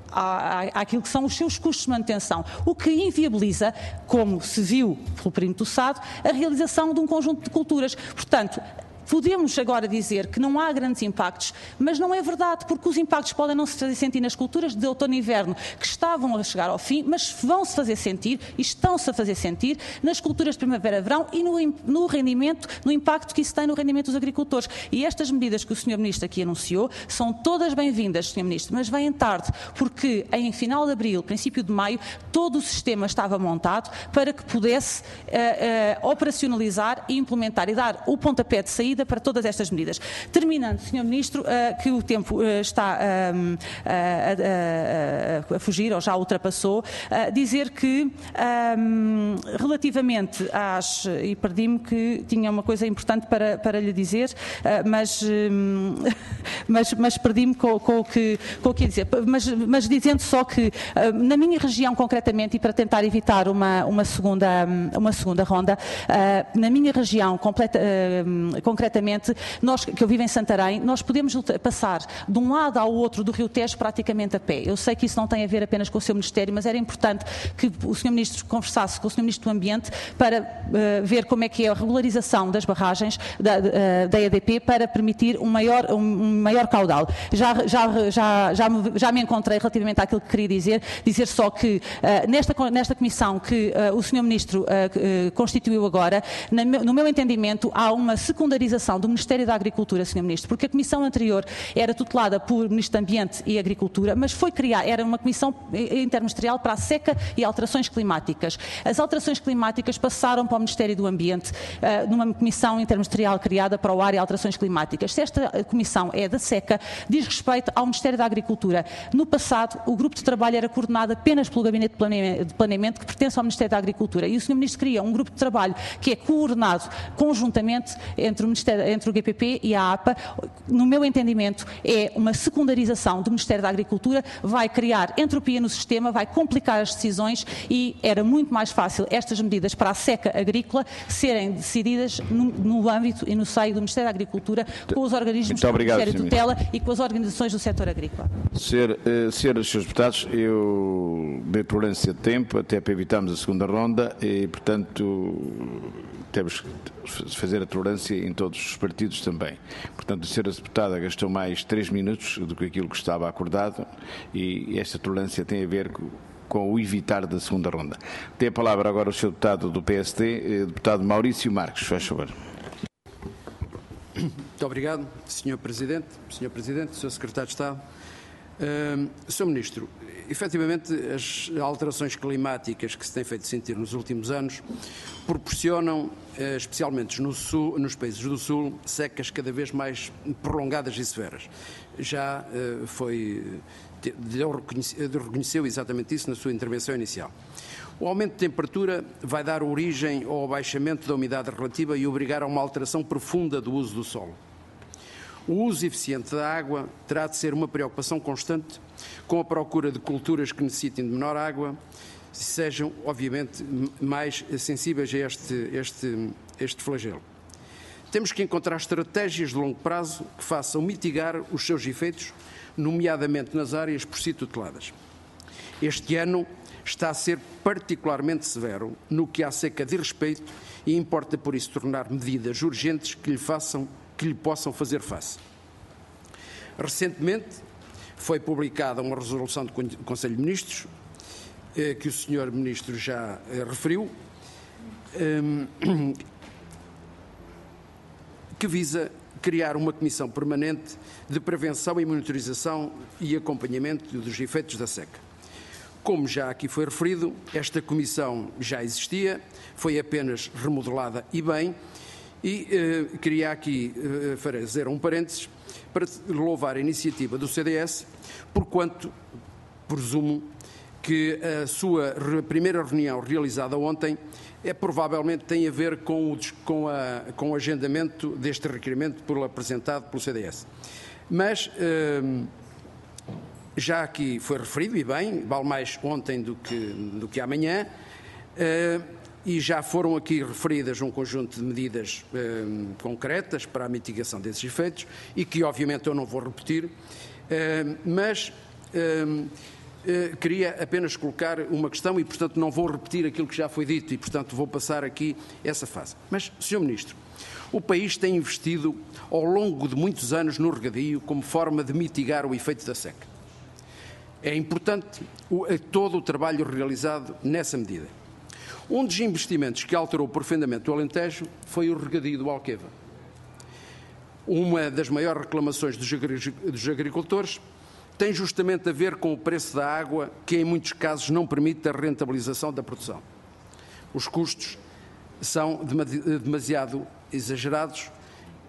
àquilo que são os seus custos de manutenção, o que inviabiliza, como se viu pelo perímetro do Sado, a realização de um conjunto de culturas. Portanto, podemos agora dizer que não há grandes impactos, mas não é verdade, porque os impactos podem não se fazer sentir nas culturas de outono e inverno, que estavam a chegar ao fim, mas vão-se fazer sentir, e estão-se a fazer sentir, nas culturas de primavera-verão e no, no rendimento, no impacto que isso tem no rendimento dos agricultores. E estas medidas que o senhor Ministro aqui anunciou são todas bem-vindas, senhor Ministro, mas vêm tarde, porque em final de abril, princípio de maio, todo o sistema estava montado para que pudesse uh, uh, operacionalizar e implementar e dar o pontapé de saída medida para todas estas medidas. Terminando, senhor Ministro, uh, que o tempo uh, está um, uh, a, a, a fugir, ou já ultrapassou, uh, dizer que um, relativamente às, e perdi-me que tinha uma coisa importante para, para lhe dizer, uh, mas, um, mas, mas perdi-me com, com, o que, com o que ia dizer, mas, mas dizendo só que uh, na minha região concretamente, e para tentar evitar uma, uma, segunda, uma segunda ronda, uh, na minha região completa, uh, concretamente, nós, que eu vivo em Santarém, nós podemos passar de um lado ao outro do Rio Tejo praticamente a pé. Eu sei que isso não tem a ver apenas com o seu Ministério, mas era importante que o senhor Ministro conversasse com o senhor Ministro do Ambiente para uh, ver como é que é a regularização das barragens da, uh, da E D P para permitir um maior, um, um maior caudal. Já, já, já, já, me, já me encontrei relativamente àquilo que queria dizer, dizer só que uh, nesta, nesta comissão que uh, o senhor Ministro uh, uh, constituiu agora, na, no meu entendimento, há uma secundarização do Ministério da Agricultura, senhor Ministro, porque a comissão anterior era tutelada por Ministro do Ambiente e Agricultura, mas foi criada, era uma comissão interministerial para a seca e alterações climáticas. As alterações climáticas passaram para o Ministério do Ambiente, uh, numa comissão interministerial criada para o ar e alterações climáticas. Se esta comissão é da seca, diz respeito ao Ministério da Agricultura. No passado, o grupo de trabalho era coordenado apenas pelo Gabinete de Planeamento, que pertence ao Ministério da Agricultura, e o senhor Ministro cria um grupo de trabalho que é coordenado conjuntamente entre o, Ministério, entre o G P P e a A P A. No meu entendimento, é uma secundarização do Ministério da Agricultura, vai criar entropia no sistema, vai complicar as decisões e era muito mais fácil estas medidas para a seca agrícola serem decididas no, no âmbito e no seio do Ministério da Agricultura, com os organismos do Ministério de Tutela e com as organizações do setor agrícola. Senhor, senhores deputados, eu dei tolerância de tempo até para evitarmos a segunda ronda e, portanto, temos que fazer a tolerância em todos os partidos também. Portanto, a senhora deputada gastou mais três minutos do que aquilo que estava acordado e esta tolerância tem a ver com, com o evitar da segunda ronda. Tem a palavra agora o senhor deputado do P S D, deputado Maurício Marques, faz favor. Muito obrigado, senhor Presidente, senhor Presidente, senhor Secretário de Estado. Uh, senhor Ministro, efetivamente as alterações climáticas que se têm feito sentir nos últimos anos proporcionam, uh, especialmente no sul, nos países do Sul, secas cada vez mais prolongadas e severas. Já uh, foi, reconheceu exatamente isso na sua intervenção inicial. O aumento de temperatura vai dar origem ao abaixamento da umidade relativa e obrigar a uma alteração profunda do uso do solo. O uso eficiente da água terá de ser uma preocupação constante, com a procura de culturas que necessitem de menor água e sejam, obviamente, mais sensíveis a este, este, este flagelo. Temos que encontrar estratégias de longo prazo que façam mitigar os seus efeitos, nomeadamente nas áreas por si tuteladas. Este ano está a ser particularmente severo no que à seca diz respeito e importa, por isso, tornar medidas urgentes que lhe façam que lhe possam fazer face. Recentemente foi publicada uma resolução do Conselho de Ministros, que o senhor Ministro já referiu, que visa criar uma comissão permanente de prevenção e monitorização e acompanhamento dos efeitos da seca. Como já aqui foi referido, esta comissão já existia, foi apenas remodelada e bem, E eh, queria aqui eh, fazer um parênteses para louvar a iniciativa do C D S, porquanto presumo que a sua primeira reunião realizada ontem é, provavelmente tem a ver com o, com a, com o agendamento deste requerimento por, apresentado pelo C D S. Mas eh, já aqui foi referido, e bem, vale mais ontem do que, do que amanhã, eh, e já foram aqui referidas um conjunto de medidas eh, concretas para a mitigação desses efeitos e que, obviamente, eu não vou repetir, eh, mas eh, eh, queria apenas colocar uma questão e, portanto, não vou repetir aquilo que já foi dito e, portanto, vou passar aqui essa fase. Mas, senhor Ministro, o país tem investido ao longo de muitos anos no regadio como forma de mitigar o efeito da seca. É importante o, todo o trabalho realizado nessa medida. Um dos investimentos que alterou profundamente o Alentejo foi o regadio do Alqueva. Uma das maiores reclamações dos agricultores tem justamente a ver com o preço da água, que em muitos casos não permite a rentabilização da produção. Os custos são demasiado exagerados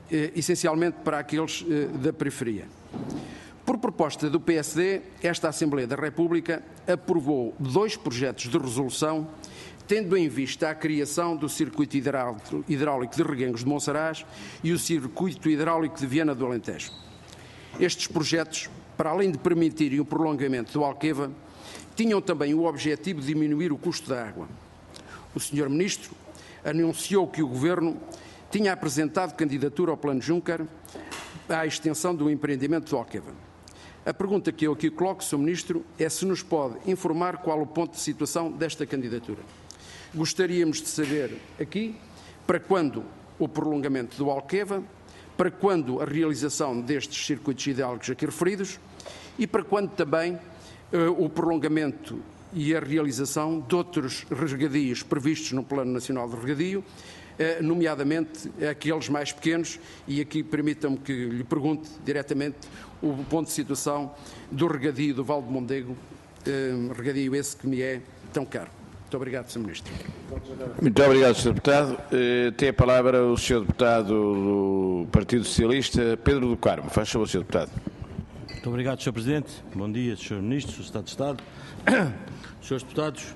eh, essencialmente para aqueles eh, da periferia. Por proposta do P S D, esta Assembleia da República aprovou dois projetos de resolução, tendo em vista a criação do Circuito Hidráulico de Reguengos de Monsaraz e o Circuito Hidráulico de Viana do Alentejo. Estes projetos, para além de permitirem o prolongamento do Alqueva, tinham também o objetivo de diminuir o custo da água. O senhor Ministro anunciou que o Governo tinha apresentado candidatura ao Plano Juncker à extensão do empreendimento do Alqueva. A pergunta que eu aqui coloco, senhor Ministro, é se nos pode informar qual o ponto de situação desta candidatura. Gostaríamos de saber aqui para quando o prolongamento do Alqueva, para quando a realização destes circuitos hidráulicos aqui referidos e para quando também uh, o prolongamento e a realização de outros regadios previstos no Plano Nacional de Regadio, uh, nomeadamente aqueles mais pequenos, e aqui permitam-me que lhe pergunte diretamente o ponto de situação do regadio do Val de Mondego, uh, regadio esse que me é tão caro. Muito obrigado, senhor Ministro. Muito obrigado, senhor Deputado. Uh, tem a palavra o senhor Deputado do Partido Socialista, Pedro do Carmo. Faz favor, senhor Deputado. Muito obrigado, senhor Presidente. Bom dia, senhor Ministro, senhor Estado de Estado, senhores Deputados.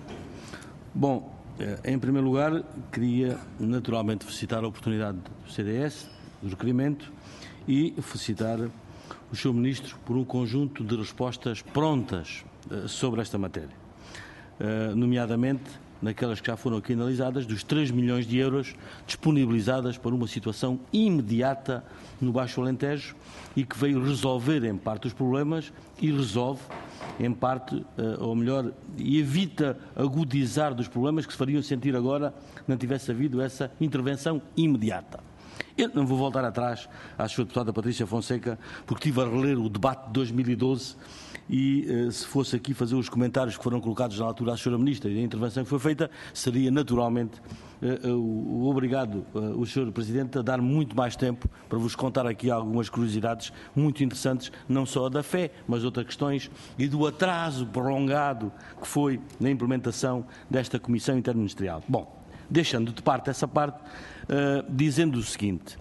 Bom, em primeiro lugar, queria naturalmente felicitar a oportunidade do C D S, do requerimento, e felicitar o senhor Ministro por um conjunto de respostas prontas sobre esta matéria. Uh, nomeadamente naquelas que já foram aqui analisadas, dos três milhões de euros disponibilizadas para uma situação imediata no Baixo Alentejo e que veio resolver em parte os problemas e resolve em parte, uh, ou melhor, e evita agudizar dos problemas que se fariam sentir agora não tivesse havido essa intervenção imediata. Eu não vou voltar atrás à senhora deputada Patrícia Fonseca, porque estive a reler o debate de dois mil e doze e, eh, se fosse aqui fazer os comentários que foram colocados na altura à senhora Ministra e a intervenção que foi feita, seria naturalmente eh, o, o obrigado, eh, o senhor Presidente, a dar muito mais tempo para vos contar aqui algumas curiosidades muito interessantes, não só da fé, mas outras questões e do atraso prolongado que foi na implementação desta Comissão Interministerial. Bom, deixando de parte essa parte, uh, dizendo o seguinte: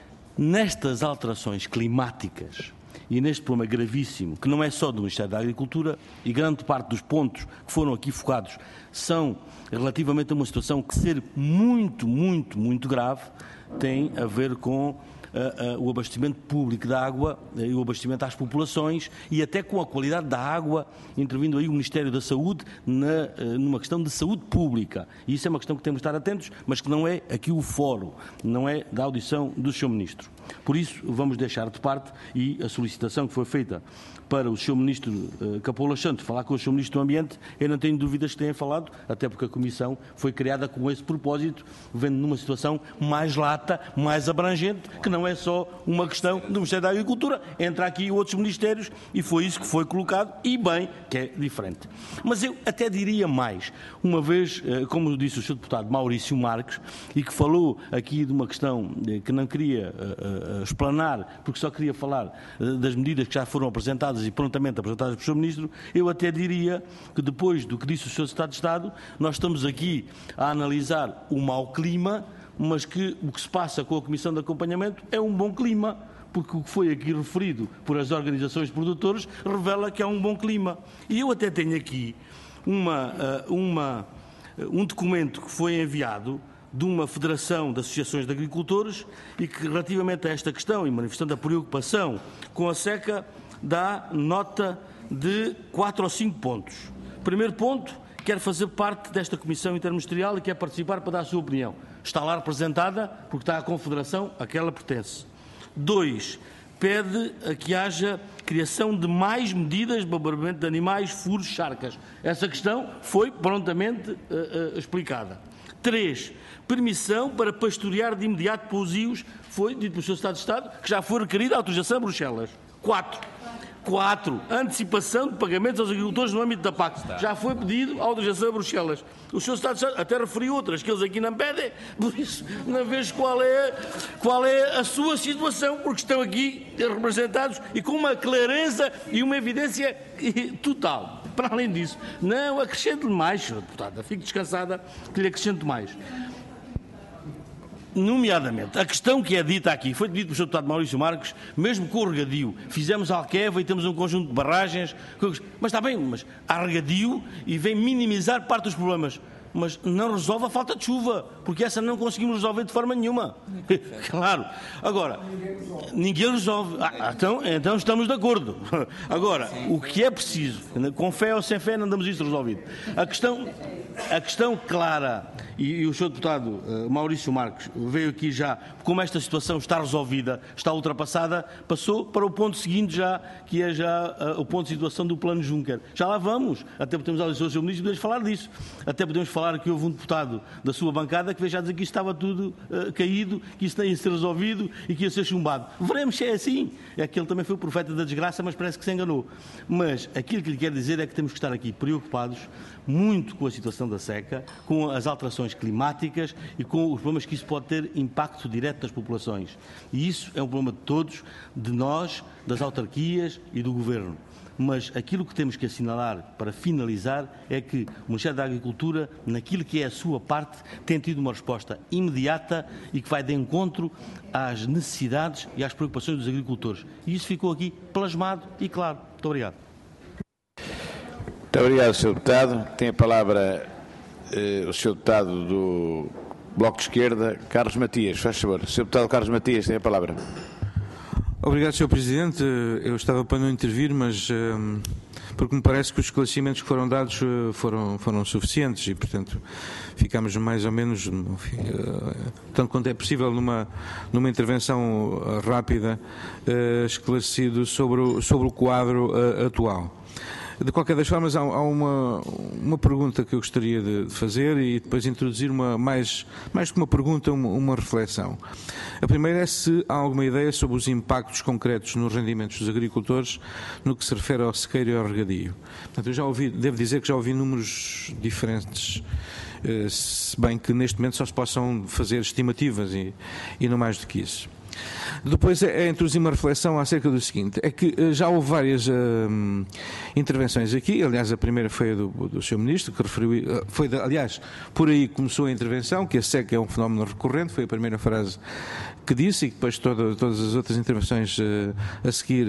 nestas alterações climáticas e neste problema gravíssimo, que não é só do Ministério da Agricultura, e grande parte dos pontos que foram aqui focados são relativamente a uma situação que ser muito, muito, muito grave, tem a ver com Uh, uh, o abastecimento público da água uh, e o abastecimento às populações e até com a qualidade da água, intervindo aí o Ministério da Saúde na, uh, numa questão de saúde pública. E isso é uma questão que temos de estar atentos, mas que não é aqui o fórum, não é da audição do senhor Ministro. Por isso, vamos deixar de parte e a solicitação que foi feita para o senhor Ministro uh, Capola Santos falar com o senhor Ministro do Ambiente, eu não tenho dúvidas que tenha falado, até porque a Comissão foi criada com esse propósito, vendo numa situação mais lata, mais abrangente, que não é só uma questão do Ministério da Agricultura, entra aqui outros ministérios e foi isso que foi colocado, e bem, que é diferente. Mas eu até diria mais, uma vez, uh, como disse o senhor Deputado Maurício Marques, e que falou aqui de uma questão uh, que não queria uh, uh, explanar, porque só queria falar uh, das medidas que já foram apresentadas e prontamente apresentadas pelo senhor Ministro, eu até diria que depois do que disse o senhor Estado de Estado, nós estamos aqui a analisar o mau clima, mas que o que se passa com a Comissão de Acompanhamento é um bom clima, porque o que foi aqui referido por as organizações de produtores revela que há um bom clima. E eu até tenho aqui uma, uma, um documento que foi enviado de uma federação de associações de agricultores e que, relativamente a esta questão e manifestando a preocupação com a seca, dá nota de quatro ou cinco pontos. Primeiro ponto, quer fazer parte desta Comissão Interministerial e quer participar para dar a sua opinião. Está lá representada porque está a Confederação a que ela pertence. Dois, pede a que haja criação de mais medidas de abordamento de animais, furos, charcas. Essa questão foi prontamente uh, uh, explicada. Três, permissão para pastorear de imediato pousios, foi dito pelo senhor Estado de Estado, que já foi requerida a autorização a Bruxelas. Quatro, Quatro, antecipação de pagamentos aos agricultores no âmbito da P A C. Já foi pedido a autorização a Bruxelas. O senhor Estado de Estado até referiu outras que eles aqui não pedem, por isso não vejo qual é, qual é a sua situação, porque estão aqui representados e com uma clareza e uma evidência total. Para além disso, não acrescente mais, senhora deputada, fique descansada que lhe acrescento mais. nomeadamente, a questão que é dita aqui, foi dito pelo senhor Deputado Maurício Marques, mesmo com o regadio, fizemos Alqueva e temos um conjunto de barragens, mas está bem, mas há regadio e vem minimizar parte dos problemas. Mas não resolve a falta de chuva, porque essa não conseguimos resolver de forma nenhuma. Claro. Agora, ninguém resolve. Ah, então, então estamos de acordo. Agora, o que é preciso, com fé ou sem fé, não damos isto resolvido. A questão, a questão clara, e, e o senhor Deputado uh, Maurício Marques veio aqui já, como esta situação está resolvida, está ultrapassada, passou para o ponto seguinte já, que é já uh, o ponto de situação do Plano Juncker. Já lá vamos. Até podemos ao senhor Ministro podemos falar disso. Até podemos falar que houve um deputado da sua bancada que veio já dizer que isto estava tudo uh, caído, que isso ia ser resolvido e que ia ser chumbado. Veremos se é assim. É que ele também foi o profeta da desgraça, mas parece que se enganou. Mas aquilo que lhe quero dizer é que temos que estar aqui preocupados muito com a situação da seca, com as alterações climáticas e com os problemas que isso pode ter impacto direto nas populações. E isso é um problema de todos, de nós, das autarquias e do Governo. Mas aquilo que temos que assinalar para finalizar é que o Ministério da Agricultura, naquilo que é a sua parte, tem tido uma resposta imediata e que vai de encontro às necessidades e às preocupações dos agricultores. E isso ficou aqui plasmado e claro. Muito obrigado. Muito obrigado, senhor Deputado. Tem a palavra eh, o senhor Deputado do Bloco de Esquerda, Carlos Matias. Faz favor. senhor Deputado Carlos Matias, tem a palavra. Obrigado, senhor Presidente. Eu estava para não intervir, mas um, porque me parece que os esclarecimentos que foram dados foram, foram suficientes e, portanto, ficamos mais ou menos, enfim, uh, tanto quanto é possível, numa, numa intervenção rápida, uh, esclarecido sobre o, sobre o quadro uh, atual. De qualquer das formas, há, há uma, uma pergunta que eu gostaria de fazer e depois introduzir uma, mais, mais que uma pergunta, uma, uma reflexão. A primeira é se há alguma ideia sobre os impactos concretos nos rendimentos dos agricultores no que se refere ao sequeiro e ao regadio. Portanto, eu já ouvi, devo dizer que já ouvi números diferentes, se bem que neste momento só se possam fazer estimativas e, e não mais do que isso. Depois é, é introduzir uma reflexão acerca do seguinte, é que já houve várias uh, intervenções aqui, aliás a primeira foi a do, do senhor Ministro, que referiu, foi de, aliás, por aí começou a intervenção, que a seca é um fenómeno recorrente, foi a primeira frase que disse, e que depois toda, todas as outras intervenções uh, a seguir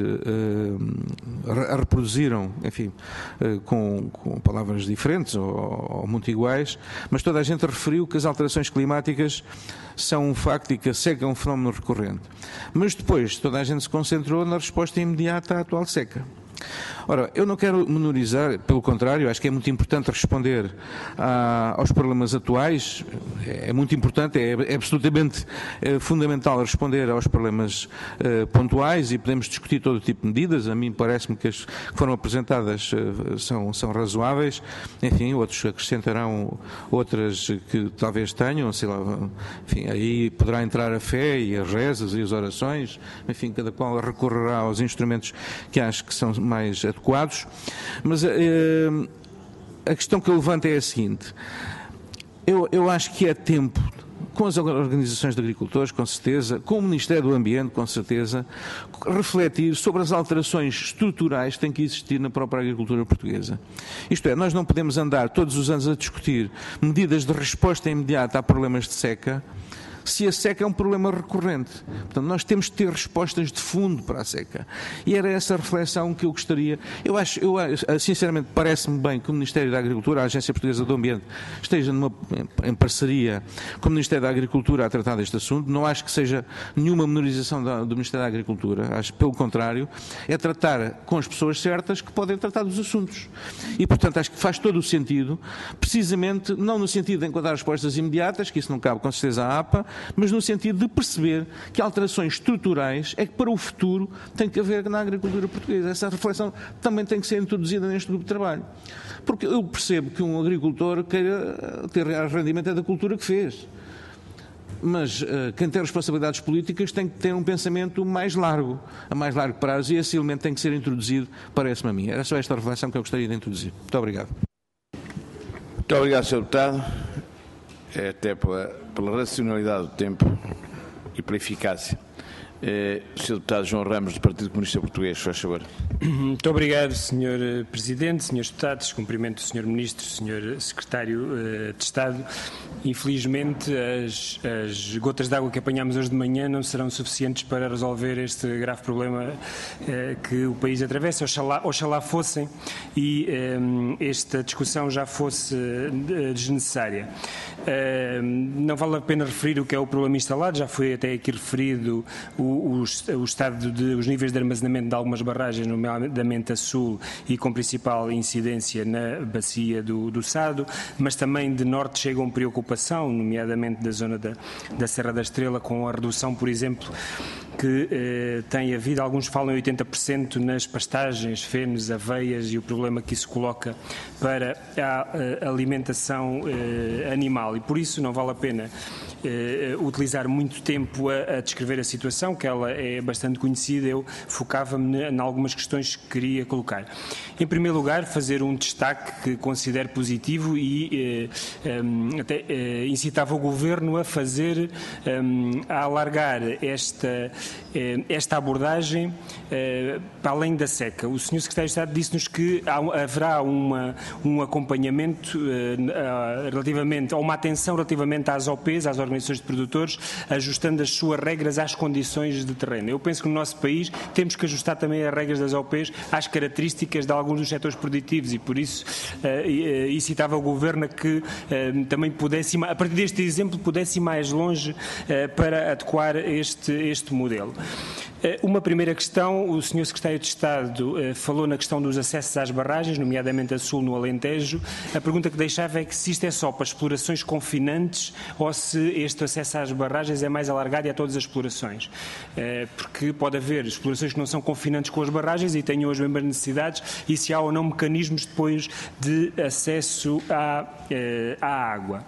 uh, a reproduziram, enfim, uh, com, com palavras diferentes ou, ou muito iguais, mas toda a gente referiu que as alterações climáticas são um facto e que a seca é um fenómeno recorrente. Mas depois toda a gente se concentrou na resposta imediata à atual seca. Ora, eu não quero menorizar, pelo contrário, acho que é muito importante responder a, aos problemas atuais, é muito importante, é, é absolutamente é, fundamental responder aos problemas é, pontuais e podemos discutir todo tipo de medidas, a mim parece-me que as que foram apresentadas é, são, são razoáveis, enfim, outros acrescentarão outras que talvez tenham, sei lá, enfim, aí poderá entrar a fé e as rezas e as orações, enfim, cada qual recorrerá aos instrumentos que acho que são mais adequados, mas eh, a questão que eu levanto é a seguinte, eu, eu acho que é tempo, com as organizações de agricultores, com certeza, com o Ministério do Ambiente, com certeza, refletir sobre as alterações estruturais que têm que existir na própria agricultura portuguesa. Isto é, nós não podemos andar todos os anos a discutir medidas de resposta imediata a problemas de seca, se a seca é um problema recorrente. Portanto, nós temos que ter respostas de fundo para a seca. E era essa reflexão que eu gostaria. Eu acho, eu, sinceramente, parece-me bem que o Ministério da Agricultura, a Agência Portuguesa do Ambiente, esteja numa, em parceria com o Ministério da Agricultura a tratar deste assunto. Não acho que seja nenhuma menorização do Ministério da Agricultura. Acho, pelo contrário, é tratar com as pessoas certas que podem tratar dos assuntos. E, portanto, acho que faz todo o sentido, precisamente, não no sentido de encontrar respostas imediatas, que isso não cabe com certeza à A P A, mas no sentido de perceber que alterações estruturais é que para o futuro tem que haver na agricultura portuguesa. Essa reflexão também tem que ser introduzida neste grupo de trabalho. Porque eu percebo que um agricultor queira ter rendimento é da cultura que fez. Mas uh, quem tem responsabilidades políticas tem que ter um pensamento mais largo, a mais largo prazo, e esse elemento tem que ser introduzido, parece-me a mim. Era só esta reflexão que eu gostaria de introduzir. Muito obrigado. Muito obrigado, senhor Deputado. É até pela, pela racionalidade do tempo e pela eficácia. É, o senhor Deputado João Ramos, do Partido Comunista Português, faz favor. Muito obrigado, senhor Presidente, senhores Deputados, cumprimento o senhor Ministro, senhor Secretário de Estado. infelizmente as, as gotas de água que apanhámos hoje de manhã não serão suficientes para resolver este grave problema eh, que o país atravessa. Oxalá, oxalá fossem e eh, esta discussão já fosse eh, desnecessária. Eh, não vale a pena referir o que é o problema instalado, já foi até aqui referido o, o, o estado de os níveis de armazenamento de algumas barragens, nomeadamente a Sul e com principal incidência na bacia do, do Sado, mas também de norte chegam preocupação, nomeadamente da zona da, da Serra da Estrela, com a redução, por exemplo, que eh, tem havido, alguns falam em oitenta por cento nas pastagens, fenos, aveias e o problema que isso coloca para a, a alimentação eh, animal. E por isso não vale a pena eh, utilizar muito tempo a, a descrever a situação, que ela é bastante conhecida. Eu focava-me em algumas questões que queria colocar. Em primeiro lugar, fazer um destaque que considero positivo e eh, um, até eh, incitava o Governo a fazer, um, a alargar esta esta abordagem eh, para além da seca. O senhor Secretário de Estado disse-nos que há, haverá uma, um acompanhamento eh, relativamente, ou uma atenção relativamente às O Pês, às organizações de produtores, ajustando as suas regras às condições de terreno. Eu penso que no nosso país temos que ajustar também as regras das O Pês às características de alguns dos setores produtivos e por isso eh, incitava o Governo a que eh, também pudesse, a partir deste exemplo, pudesse ir mais longe eh, para adequar este, este modelo. Uma primeira questão, o senhor Secretário de Estado falou na questão dos acessos às barragens, nomeadamente a Sul no Alentejo. A pergunta que deixava é que se isto é só para explorações confinantes ou se este acesso às barragens é mais alargado e a todas as explorações. Porque pode haver explorações que não são confinantes com as barragens e tenham as mesmas necessidades e se há ou não mecanismos depois de acesso à, à água.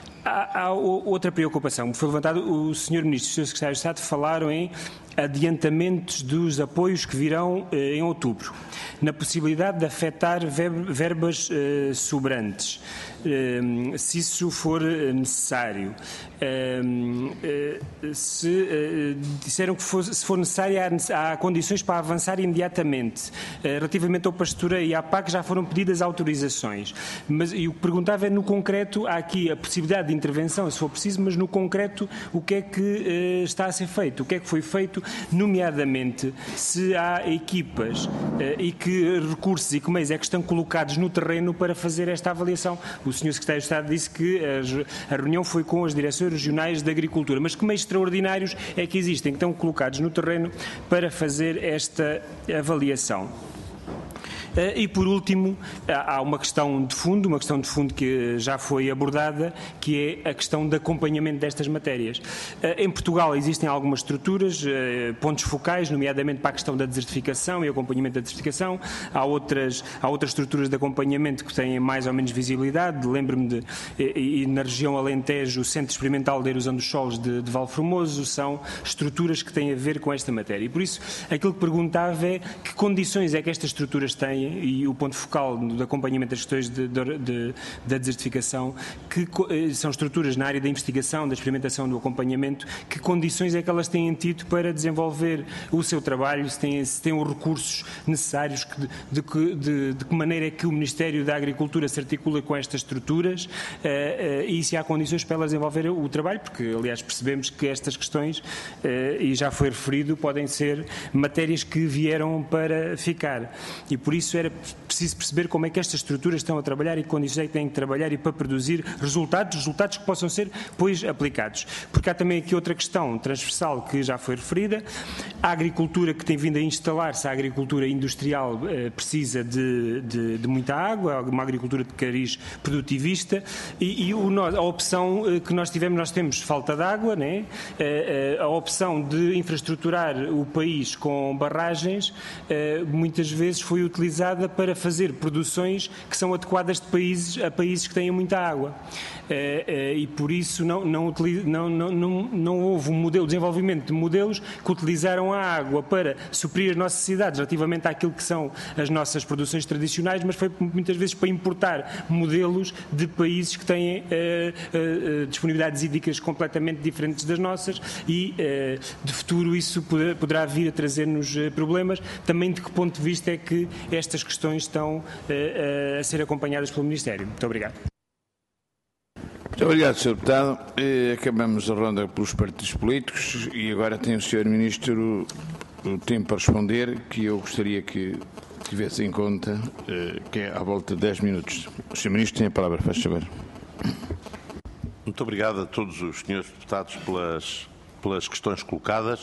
Há, há outra preocupação. Foi levantado, o senhor Ministro e o senhor Secretário de Estado falaram em adiantamentos dos apoios que virão eh, em outubro, na possibilidade de afetar verbas eh, sobrantes, eh, se isso for necessário. Eh, eh, se eh, disseram que for, se for necessário há, há condições para avançar imediatamente. Eh, relativamente ao pastoreio e à P A C já foram pedidas autorizações, mas e o que perguntava é no concreto, há aqui a possibilidade de intervenção, se for preciso, mas no concreto o que é que eh, está a ser feito, o que é que foi feito, nomeadamente se há equipas eh, e que recursos e que meios é que estão colocados no terreno para fazer esta avaliação. O senhor Secretário de Estado disse que a, a reunião foi com as direções regionais de agricultura, mas que meios extraordinários é que existem, que estão colocados no terreno para fazer esta avaliação. E, por último, há uma questão de fundo, uma questão de fundo que já foi abordada, que é a questão de acompanhamento destas matérias. Em Portugal existem algumas estruturas, pontos focais, nomeadamente para a questão da desertificação e acompanhamento da desertificação. Há outras, há outras estruturas de acompanhamento que têm mais ou menos visibilidade. Lembro-me de, e, e na região Alentejo, o Centro Experimental de Erosão dos Solos de, de Valformoso, são estruturas que têm a ver com esta matéria. E, por isso, aquilo que perguntava é que condições é que estas estruturas têm e o ponto focal do acompanhamento das questões de, de, de, da desertificação, que são estruturas na área da investigação, da experimentação, do acompanhamento, que condições é que elas têm tido para desenvolver o seu trabalho, se têm, se têm os recursos necessários, que, de, de, de, de que maneira é que o Ministério da Agricultura se articula com estas estruturas uh, uh, e se há condições para elas desenvolver o trabalho, porque aliás percebemos que estas questões, uh, e já foi referido, podem ser matérias que vieram para ficar e por isso era preciso perceber como é que estas estruturas estão a trabalhar e que condições é que têm que trabalhar e para produzir resultados, resultados que possam ser, pois, aplicados. Porque há também aqui outra questão transversal que já foi referida, a agricultura que tem vindo a instalar-se, a agricultura industrial eh, precisa de, de, de muita água, uma agricultura de cariz produtivista e, e o, a opção eh, que nós tivemos, nós temos falta de água, né? eh, eh, a opção de infraestruturar o país com barragens eh, muitas vezes foi utilizada para fazer produções que são adequadas de países, a países que têm muita água. E por isso não, não, não, não, não houve um modelo de desenvolvimento de modelos que utilizaram a água para suprir as nossas necessidades relativamente àquilo que são as nossas produções tradicionais, mas foi muitas vezes para importar modelos de países que têm uh, uh, disponibilidades hídricas completamente diferentes das nossas e uh, de futuro isso poderá vir a trazer-nos problemas. Também de que ponto de vista é que estas questões estão uh, uh, a ser acompanhadas pelo Ministério. Muito obrigado. Muito obrigado, senhor Deputado. Acabamos a ronda pelos partidos políticos e agora tem o senhor Ministro o tempo para responder, que eu gostaria que tivesse em conta, que é à volta de dez minutos. O senhor Ministro tem a palavra, faz favor. Muito obrigado a todos os senhores deputados pelas, pelas questões colocadas.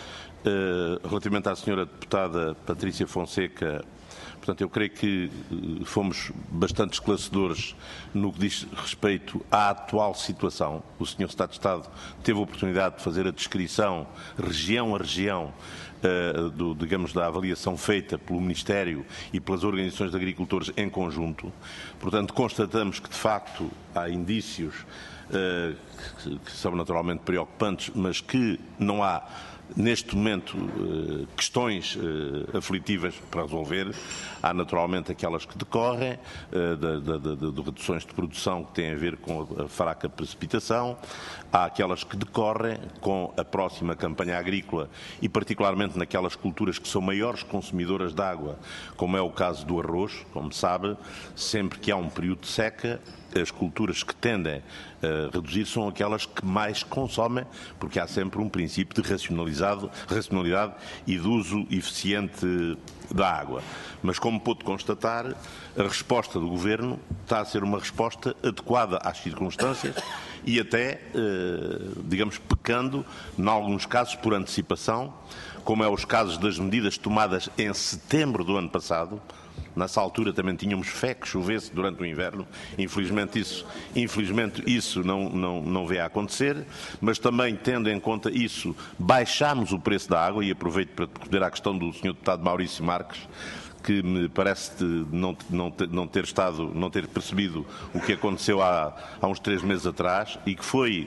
Uh, relativamente à senhora deputada Patrícia Fonseca, portanto, eu creio que uh, fomos bastante esclarecedores no que diz respeito à atual situação. O senhor Secretário de Estado teve a oportunidade de fazer a descrição, região a região, uh, do, digamos, da avaliação feita pelo Ministério e pelas organizações de agricultores em conjunto. Portanto, constatamos que, de facto, há indícios Uh, que, que são naturalmente preocupantes, mas que não há, neste momento, uh, questões uh, aflitivas para resolver. Há, naturalmente, aquelas que decorrem, uh, de, de, de, de reduções de produção que têm a ver com a fraca precipitação. Há aquelas que decorrem com a próxima campanha agrícola e, particularmente, naquelas culturas que são maiores consumidoras de água, como é o caso do arroz. Como sabe, sempre que há um período de seca, as culturas que tendem a reduzir são aquelas que mais consomem, porque há sempre um princípio de racionalidade e de uso eficiente da água. Mas, como pôde constatar, a resposta do Governo está a ser uma resposta adequada às circunstâncias e até, digamos, pecando, em alguns casos, por antecipação, como é os casos das medidas tomadas em setembro do ano passado. Nessa altura também tínhamos fé que chovesse durante o inverno. Infelizmente isso, infelizmente isso não, não, não veio a acontecer, mas também, tendo em conta isso, baixámos o preço da água, e aproveito para responder à questão do senhor Deputado Maurício Marques, que me parece não, não, não ter estado, não ter percebido o que aconteceu há, há uns três meses atrás e que foi,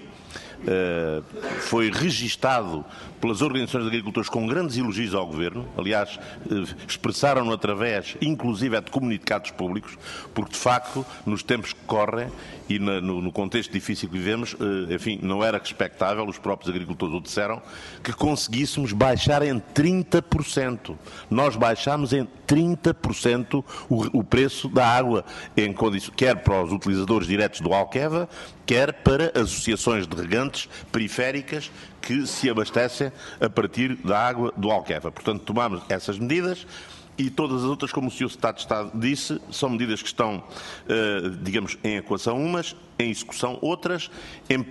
uh, foi registado pelas organizações de agricultores com grandes elogios ao Governo. Aliás, uh, expressaram-no através, inclusive, de comunicados públicos, porque, de facto, nos tempos que correm e na, no, no contexto difícil que vivemos, uh, enfim, não era expectável, os próprios agricultores o disseram, que conseguíssemos baixar em trinta por cento. Nós baixámos em trinta por cento o, o preço da água, em condições, quer para os utilizadores diretos do Alqueva, quer para associações de regantes periféricas que se abastecem a partir da água do Alqueva. Portanto, tomamos essas medidas e todas as outras, como o senhor Secretário de Estado disse, são medidas que estão, uh, digamos, em equação umas, em execução outras, em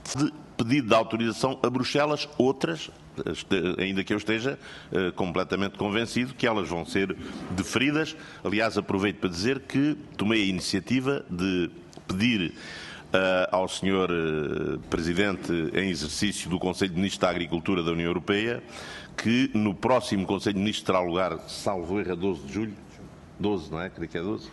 pedido de autorização a Bruxelas outras, ainda que eu esteja uh, completamente convencido que elas vão ser deferidas. Aliás, aproveito para dizer que tomei a iniciativa de pedir Uh, ao senhor uh, Presidente em exercício do Conselho de Ministros da Agricultura da União Europeia que no próximo Conselho de Ministros terá lugar, salvo erro, a doze de julho, doze, não é? Creio que é doze,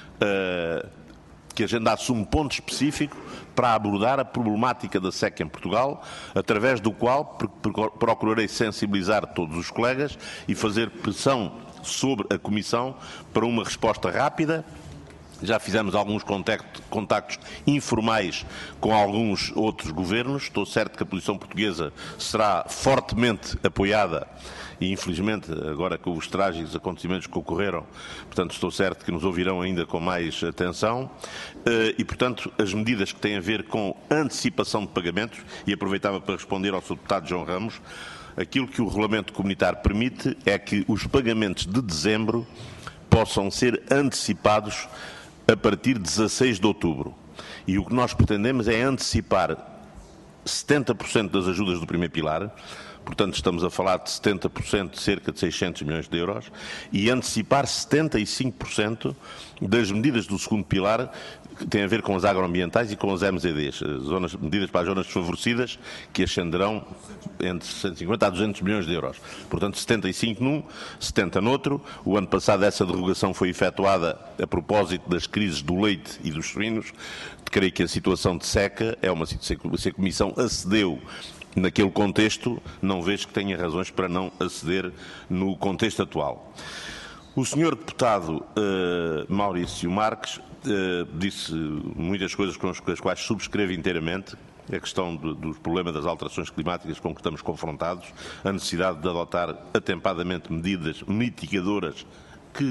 uh, que agendasse um ponto específico para abordar a problemática da seca em Portugal, através do qual procurarei sensibilizar todos os colegas e fazer pressão sobre a Comissão para uma resposta rápida. Já fizemos alguns contactos informais com alguns outros governos. Estou certo que a posição portuguesa será fortemente apoiada e, infelizmente, agora com os trágicos acontecimentos que ocorreram, portanto, estou certo que nos ouvirão ainda com mais atenção. E, portanto, as medidas que têm a ver com antecipação de pagamentos, e aproveitava para responder ao senhor Deputado João Ramos, aquilo que o Regulamento Comunitário permite é que os pagamentos de dezembro possam ser antecipados a partir de dezasseis de outubro. E o que nós pretendemos é antecipar setenta por cento das ajudas do primeiro pilar, portanto estamos a falar de setenta por cento, cerca de seiscentos milhões de euros, e antecipar setenta e cinco por cento das medidas do segundo pilar que têm a ver com as agroambientais e com as M Z Ds, zonas, medidas para as zonas desfavorecidas, que ascenderão entre cento e cinquenta a duzentos milhões de euros. Portanto, setenta e cinco num, setenta noutro. O ano passado essa derrogação foi efetuada a propósito das crises do leite e dos suínos. Creio que a situação de seca é uma situação, se a Comissão acedeu naquele contexto, não vejo que tenha razões para não aceder no contexto atual. O senhor Deputado uh, Maurício Marques uh, disse muitas coisas com as quais subscrevo inteiramente. A questão do, do problema das alterações climáticas com que estamos confrontados, a necessidade de adotar atempadamente medidas mitigadoras que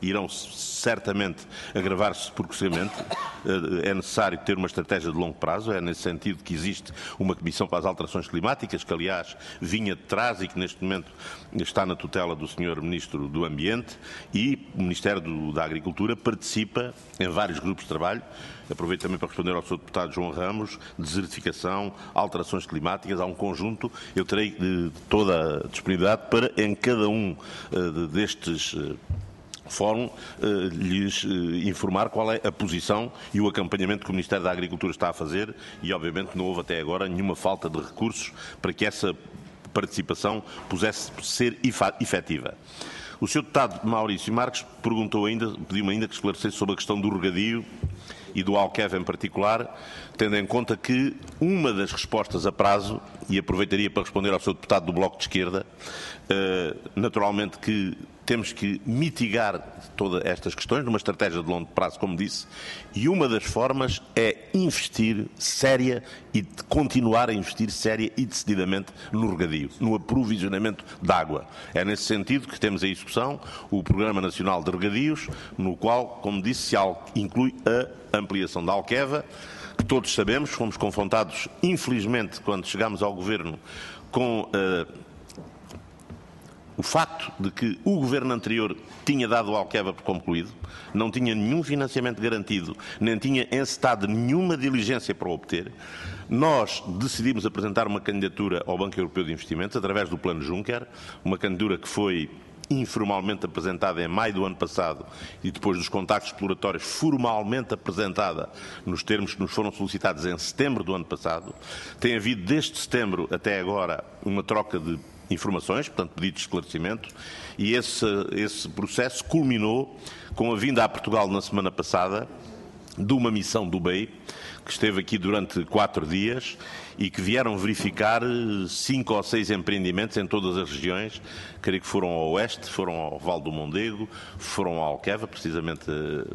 irão certamente agravar-se progressivamente. É necessário ter uma estratégia de longo prazo, é nesse sentido que existe uma Comissão para as Alterações Climáticas, que aliás vinha de trás e que neste momento está na tutela do senhor Ministro do Ambiente, e o Ministério do, da Agricultura participa em vários grupos de trabalho. Aproveito também para responder ao senhor deputado João Ramos: desertificação, alterações climáticas, há um conjunto. Eu terei de, de toda a disponibilidade para, em cada um uh, de, destes uh, fórum, uh, lhes uh, informar qual é a posição e o acompanhamento que o Ministério da Agricultura está a fazer, e obviamente não houve até agora nenhuma falta de recursos para que essa participação pudesse ser efetiva. O senhor deputado Maurício Marques perguntou ainda, pediu-me ainda que esclarecesse sobre a questão do regadio e do Alqueva em particular, tendo em conta que uma das respostas a prazo, e aproveitaria para responder ao seu deputado do Bloco de Esquerda, naturalmente que temos que mitigar todas estas questões numa estratégia de longo prazo, como disse, e uma das formas é investir séria e continuar a investir séria e decididamente no regadio, no aprovisionamento de água. É nesse sentido que temos em execução o Programa Nacional de Regadios, no qual, como disse, se inclui a ampliação da Alqueva, que todos sabemos, fomos confrontados, infelizmente, quando chegámos ao Governo, com uh, o facto de que o Governo anterior tinha dado o Alqueva por concluído, não tinha nenhum financiamento garantido, nem tinha encetado nenhuma diligência para o obter. Nós decidimos apresentar uma candidatura ao Banco Europeu de Investimentos através do Plano Juncker, uma candidatura que foi informalmente apresentada em maio do ano passado e depois dos contactos exploratórios formalmente apresentada nos termos que nos foram solicitados em setembro do ano passado. Tem havido desde setembro até agora uma troca de informações, portanto pedidos de esclarecimento, e esse, esse processo culminou com a vinda a Portugal na semana passada de uma missão do B E I, que esteve aqui durante quatro dias e que vieram verificar cinco ou seis empreendimentos em todas as regiões. Creio que foram ao Oeste, foram ao Val do Mondego, foram ao Alqueva, precisamente,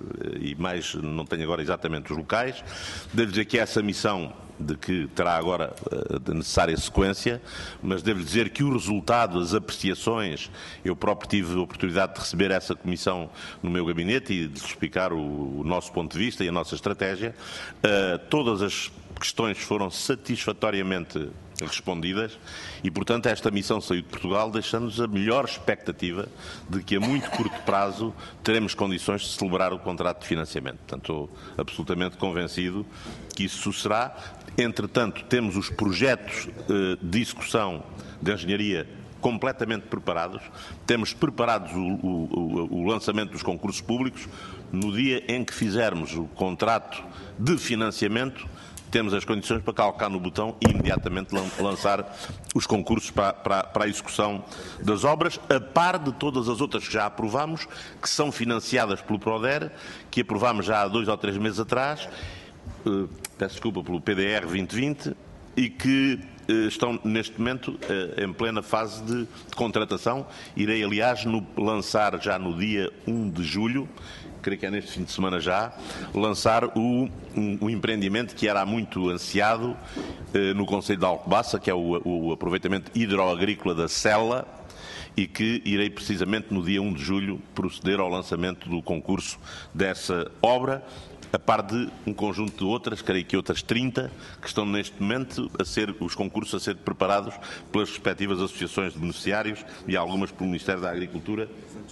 e mais, não tenho agora exatamente os locais. Devo dizer que essa missão, de que terá agora a necessária sequência, mas devo dizer que o resultado, as apreciações, eu próprio tive a oportunidade de receber essa comissão no meu gabinete e de explicar o, o nosso ponto de vista e a nossa estratégia. Uh, todas as questões foram satisfatoriamente respondidas e, portanto, esta missão saiu de Portugal deixando-nos a melhor expectativa de que a muito curto prazo teremos condições de celebrar o contrato de financiamento. Portanto, estou absolutamente convencido que isso sucederá. Entretanto, temos os projetos eh, de execução de engenharia completamente preparados. Temos preparados o, o, o lançamento dos concursos públicos. No dia em que fizermos o contrato de financiamento, temos as condições para calcar no botão e imediatamente lançar os concursos para, para, para a execução das obras, a par de todas as outras que já aprovámos, que são financiadas pelo PRODER, que aprovámos já há dois ou três meses atrás, uh, peço desculpa, pelo P D R vinte vinte, e que uh, estão neste momento uh, em plena fase de, de contratação. Irei, aliás, no, lançar já no dia um de julho, creio que é neste fim de semana já, lançar o, um, um empreendimento que era muito ansiado eh, no Concelho de Alcobaça, que é o, o aproveitamento hidroagrícola da Sela, e que irei precisamente no dia um de julho proceder ao lançamento do concurso dessa obra, a par de um conjunto de outras, creio que outras trinta, que estão neste momento a ser, os concursos a ser preparados pelas respectivas associações de beneficiários e algumas pelo Ministério da Agricultura.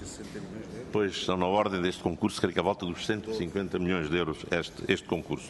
Pois estão na ordem deste concurso, creio que à volta dos cento e cinquenta milhões de euros este, este concurso.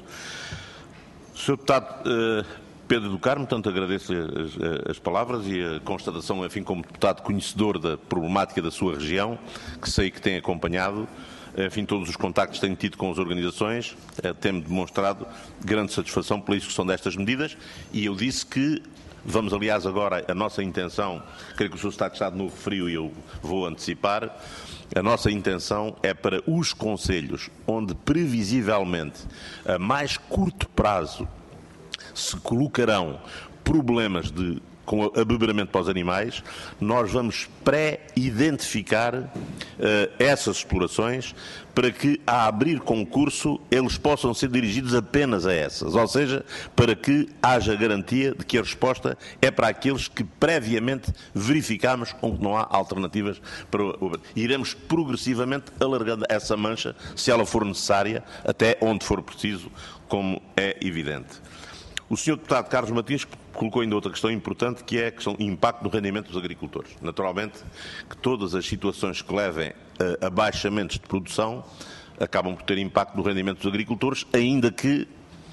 senhor Deputado uh, Pedro do Carmo, portanto agradeço-lhe as, as palavras e a constatação, enfim, como deputado conhecedor da problemática da sua região, que sei que tem acompanhado. Enfim, todos os contactos que tenho tido com as organizações eh, têm demonstrado grande satisfação pela execução destas medidas, e eu disse que vamos, aliás, agora, a nossa intenção, creio que o senhor Estado de Estado no referiu e eu vou antecipar, a nossa intenção é para os concelhos onde previsivelmente a mais curto prazo se colocarão problemas de com abeberamento para os animais, nós vamos pré-identificar uh, essas explorações para que, a abrir concurso, eles possam ser dirigidos apenas a essas. Ou seja, para que haja garantia de que a resposta é para aqueles que previamente verificamos onde não há alternativas para o... Iremos progressivamente alargando essa mancha, se ela for necessária, até onde for preciso, como é evidente. O senhor deputado Carlos Martins colocou ainda outra questão importante, que é a questão do impacto no rendimento dos agricultores. Naturalmente que todas as situações que levem a abaixamentos de produção acabam por ter impacto no rendimento dos agricultores, ainda que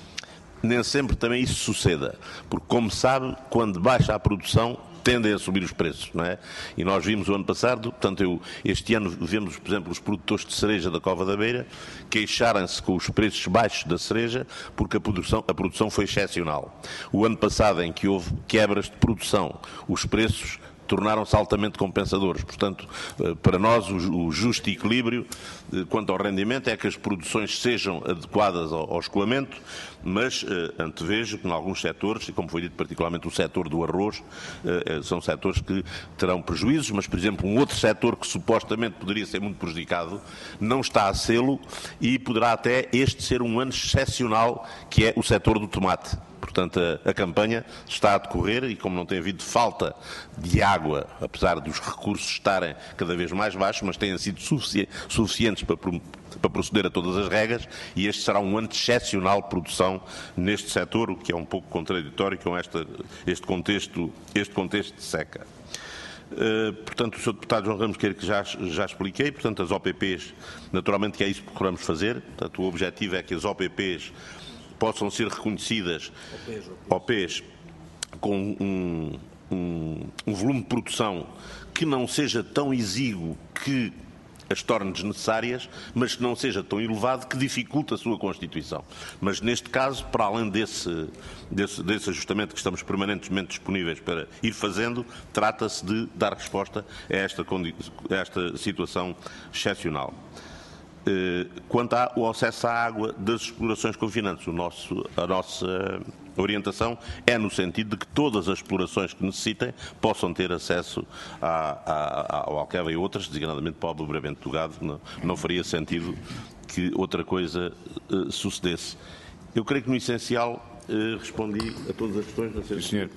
nem sempre também isso suceda. Porque, como sabe, quando baixa a produção, tendem a subir os preços, não é? E nós vimos o ano passado, portanto, eu, este ano vemos, por exemplo, os produtores de cereja da Cova da Beira queixarem-se com os preços baixos da cereja porque a produção, a produção foi excepcional. O ano passado, em que houve quebras de produção, os preços tornaram-se altamente compensadores. Portanto, para nós, o justo equilíbrio quanto ao rendimento é que as produções sejam adequadas ao escoamento, mas antevejo que em alguns setores, e como foi dito particularmente o setor do arroz, são setores que terão prejuízos, mas, por exemplo, um outro setor que supostamente poderia ser muito prejudicado, não está a sê-lo e poderá até este ser um ano excepcional, que é o setor do tomate. Portanto, a, a campanha está a decorrer e, como não tem havido falta de água, apesar dos recursos estarem cada vez mais baixos, mas têm sido sufici suficientes para, para proceder a todas as regras, e este será um ano de excepcional produção neste setor, o que é um pouco contraditório com esta, este, contexto, este contexto de seca. Uh, portanto, o senhor Deputado João Ramos quer que já, já expliquei, portanto, as O P Ps, naturalmente que é isso que procuramos fazer, portanto, o objetivo é que as O P Ps possam ser reconhecidas O Ps com um, um, um volume de produção que não seja tão exíguo que as torne desnecessárias, mas que não seja tão elevado que dificulte a sua constituição. Mas neste caso, para além desse, desse, desse ajustamento que estamos permanentemente disponíveis para ir fazendo, trata-se de dar resposta a esta, a esta situação excepcional. Quanto ao acesso à água das explorações confinantes, o nosso, a nossa orientação é no sentido de que todas as explorações que necessitem possam ter acesso à, à, ao Alqueva e outras, designadamente para o abeberamento do gado. Não, não faria sentido que outra coisa uh, sucedesse. Eu creio que no essencial uh, respondi a todas as questões. Não sei Sim, senhor.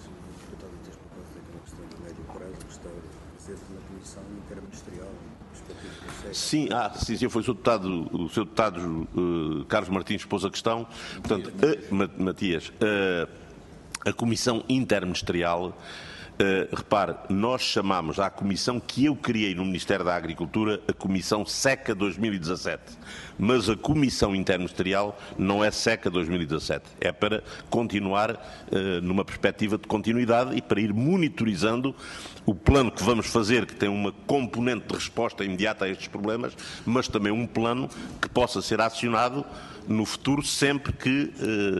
Sim, ah, sim, sim, foi o seu deputado, o seu deputado uh, Carlos Martins que pôs a questão. Portanto, uh, Matias, uh, a Comissão Interministerial, uh, repare, nós chamamos à comissão que eu criei no Ministério da Agricultura a Comissão SECA dois mil e dezassete, mas a Comissão Interministerial não é SECA dois mil e dezassete, é para continuar uh, numa perspectiva de continuidade e para ir monitorizando o plano que vamos fazer, que tem uma componente de resposta imediata a estes problemas, mas também um plano que possa ser acionado no futuro sempre que,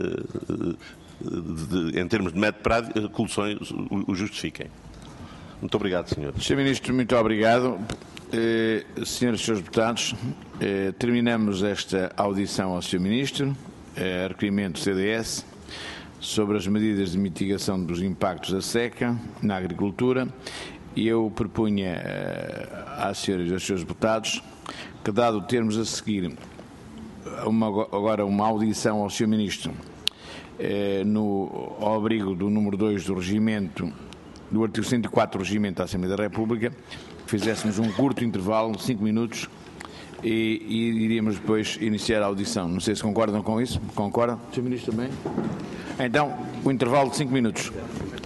de, de, em termos de médio prazo, soluções o justifiquem. Muito obrigado, senhor. senhor Ministro, muito obrigado. Eh, senhores e senhores deputados, eh, terminamos esta audição ao senhor Ministro, eh, requerimento do C D S, sobre as medidas de mitigação dos impactos da seca na agricultura, e eu propunha uh, às senhoras e aos senhores deputados que, dado termos a seguir uma, agora uma audição ao senhor Ministro uh, no, ao abrigo do número dois do regimento, do artigo cento e quatro do regimento da Assembleia da República, fizéssemos um curto intervalo, de cinco minutos, e, e iríamos depois iniciar a audição. Não sei se concordam com isso. Concordam? senhor Ministro também? Então, o intervalo de cinco minutos.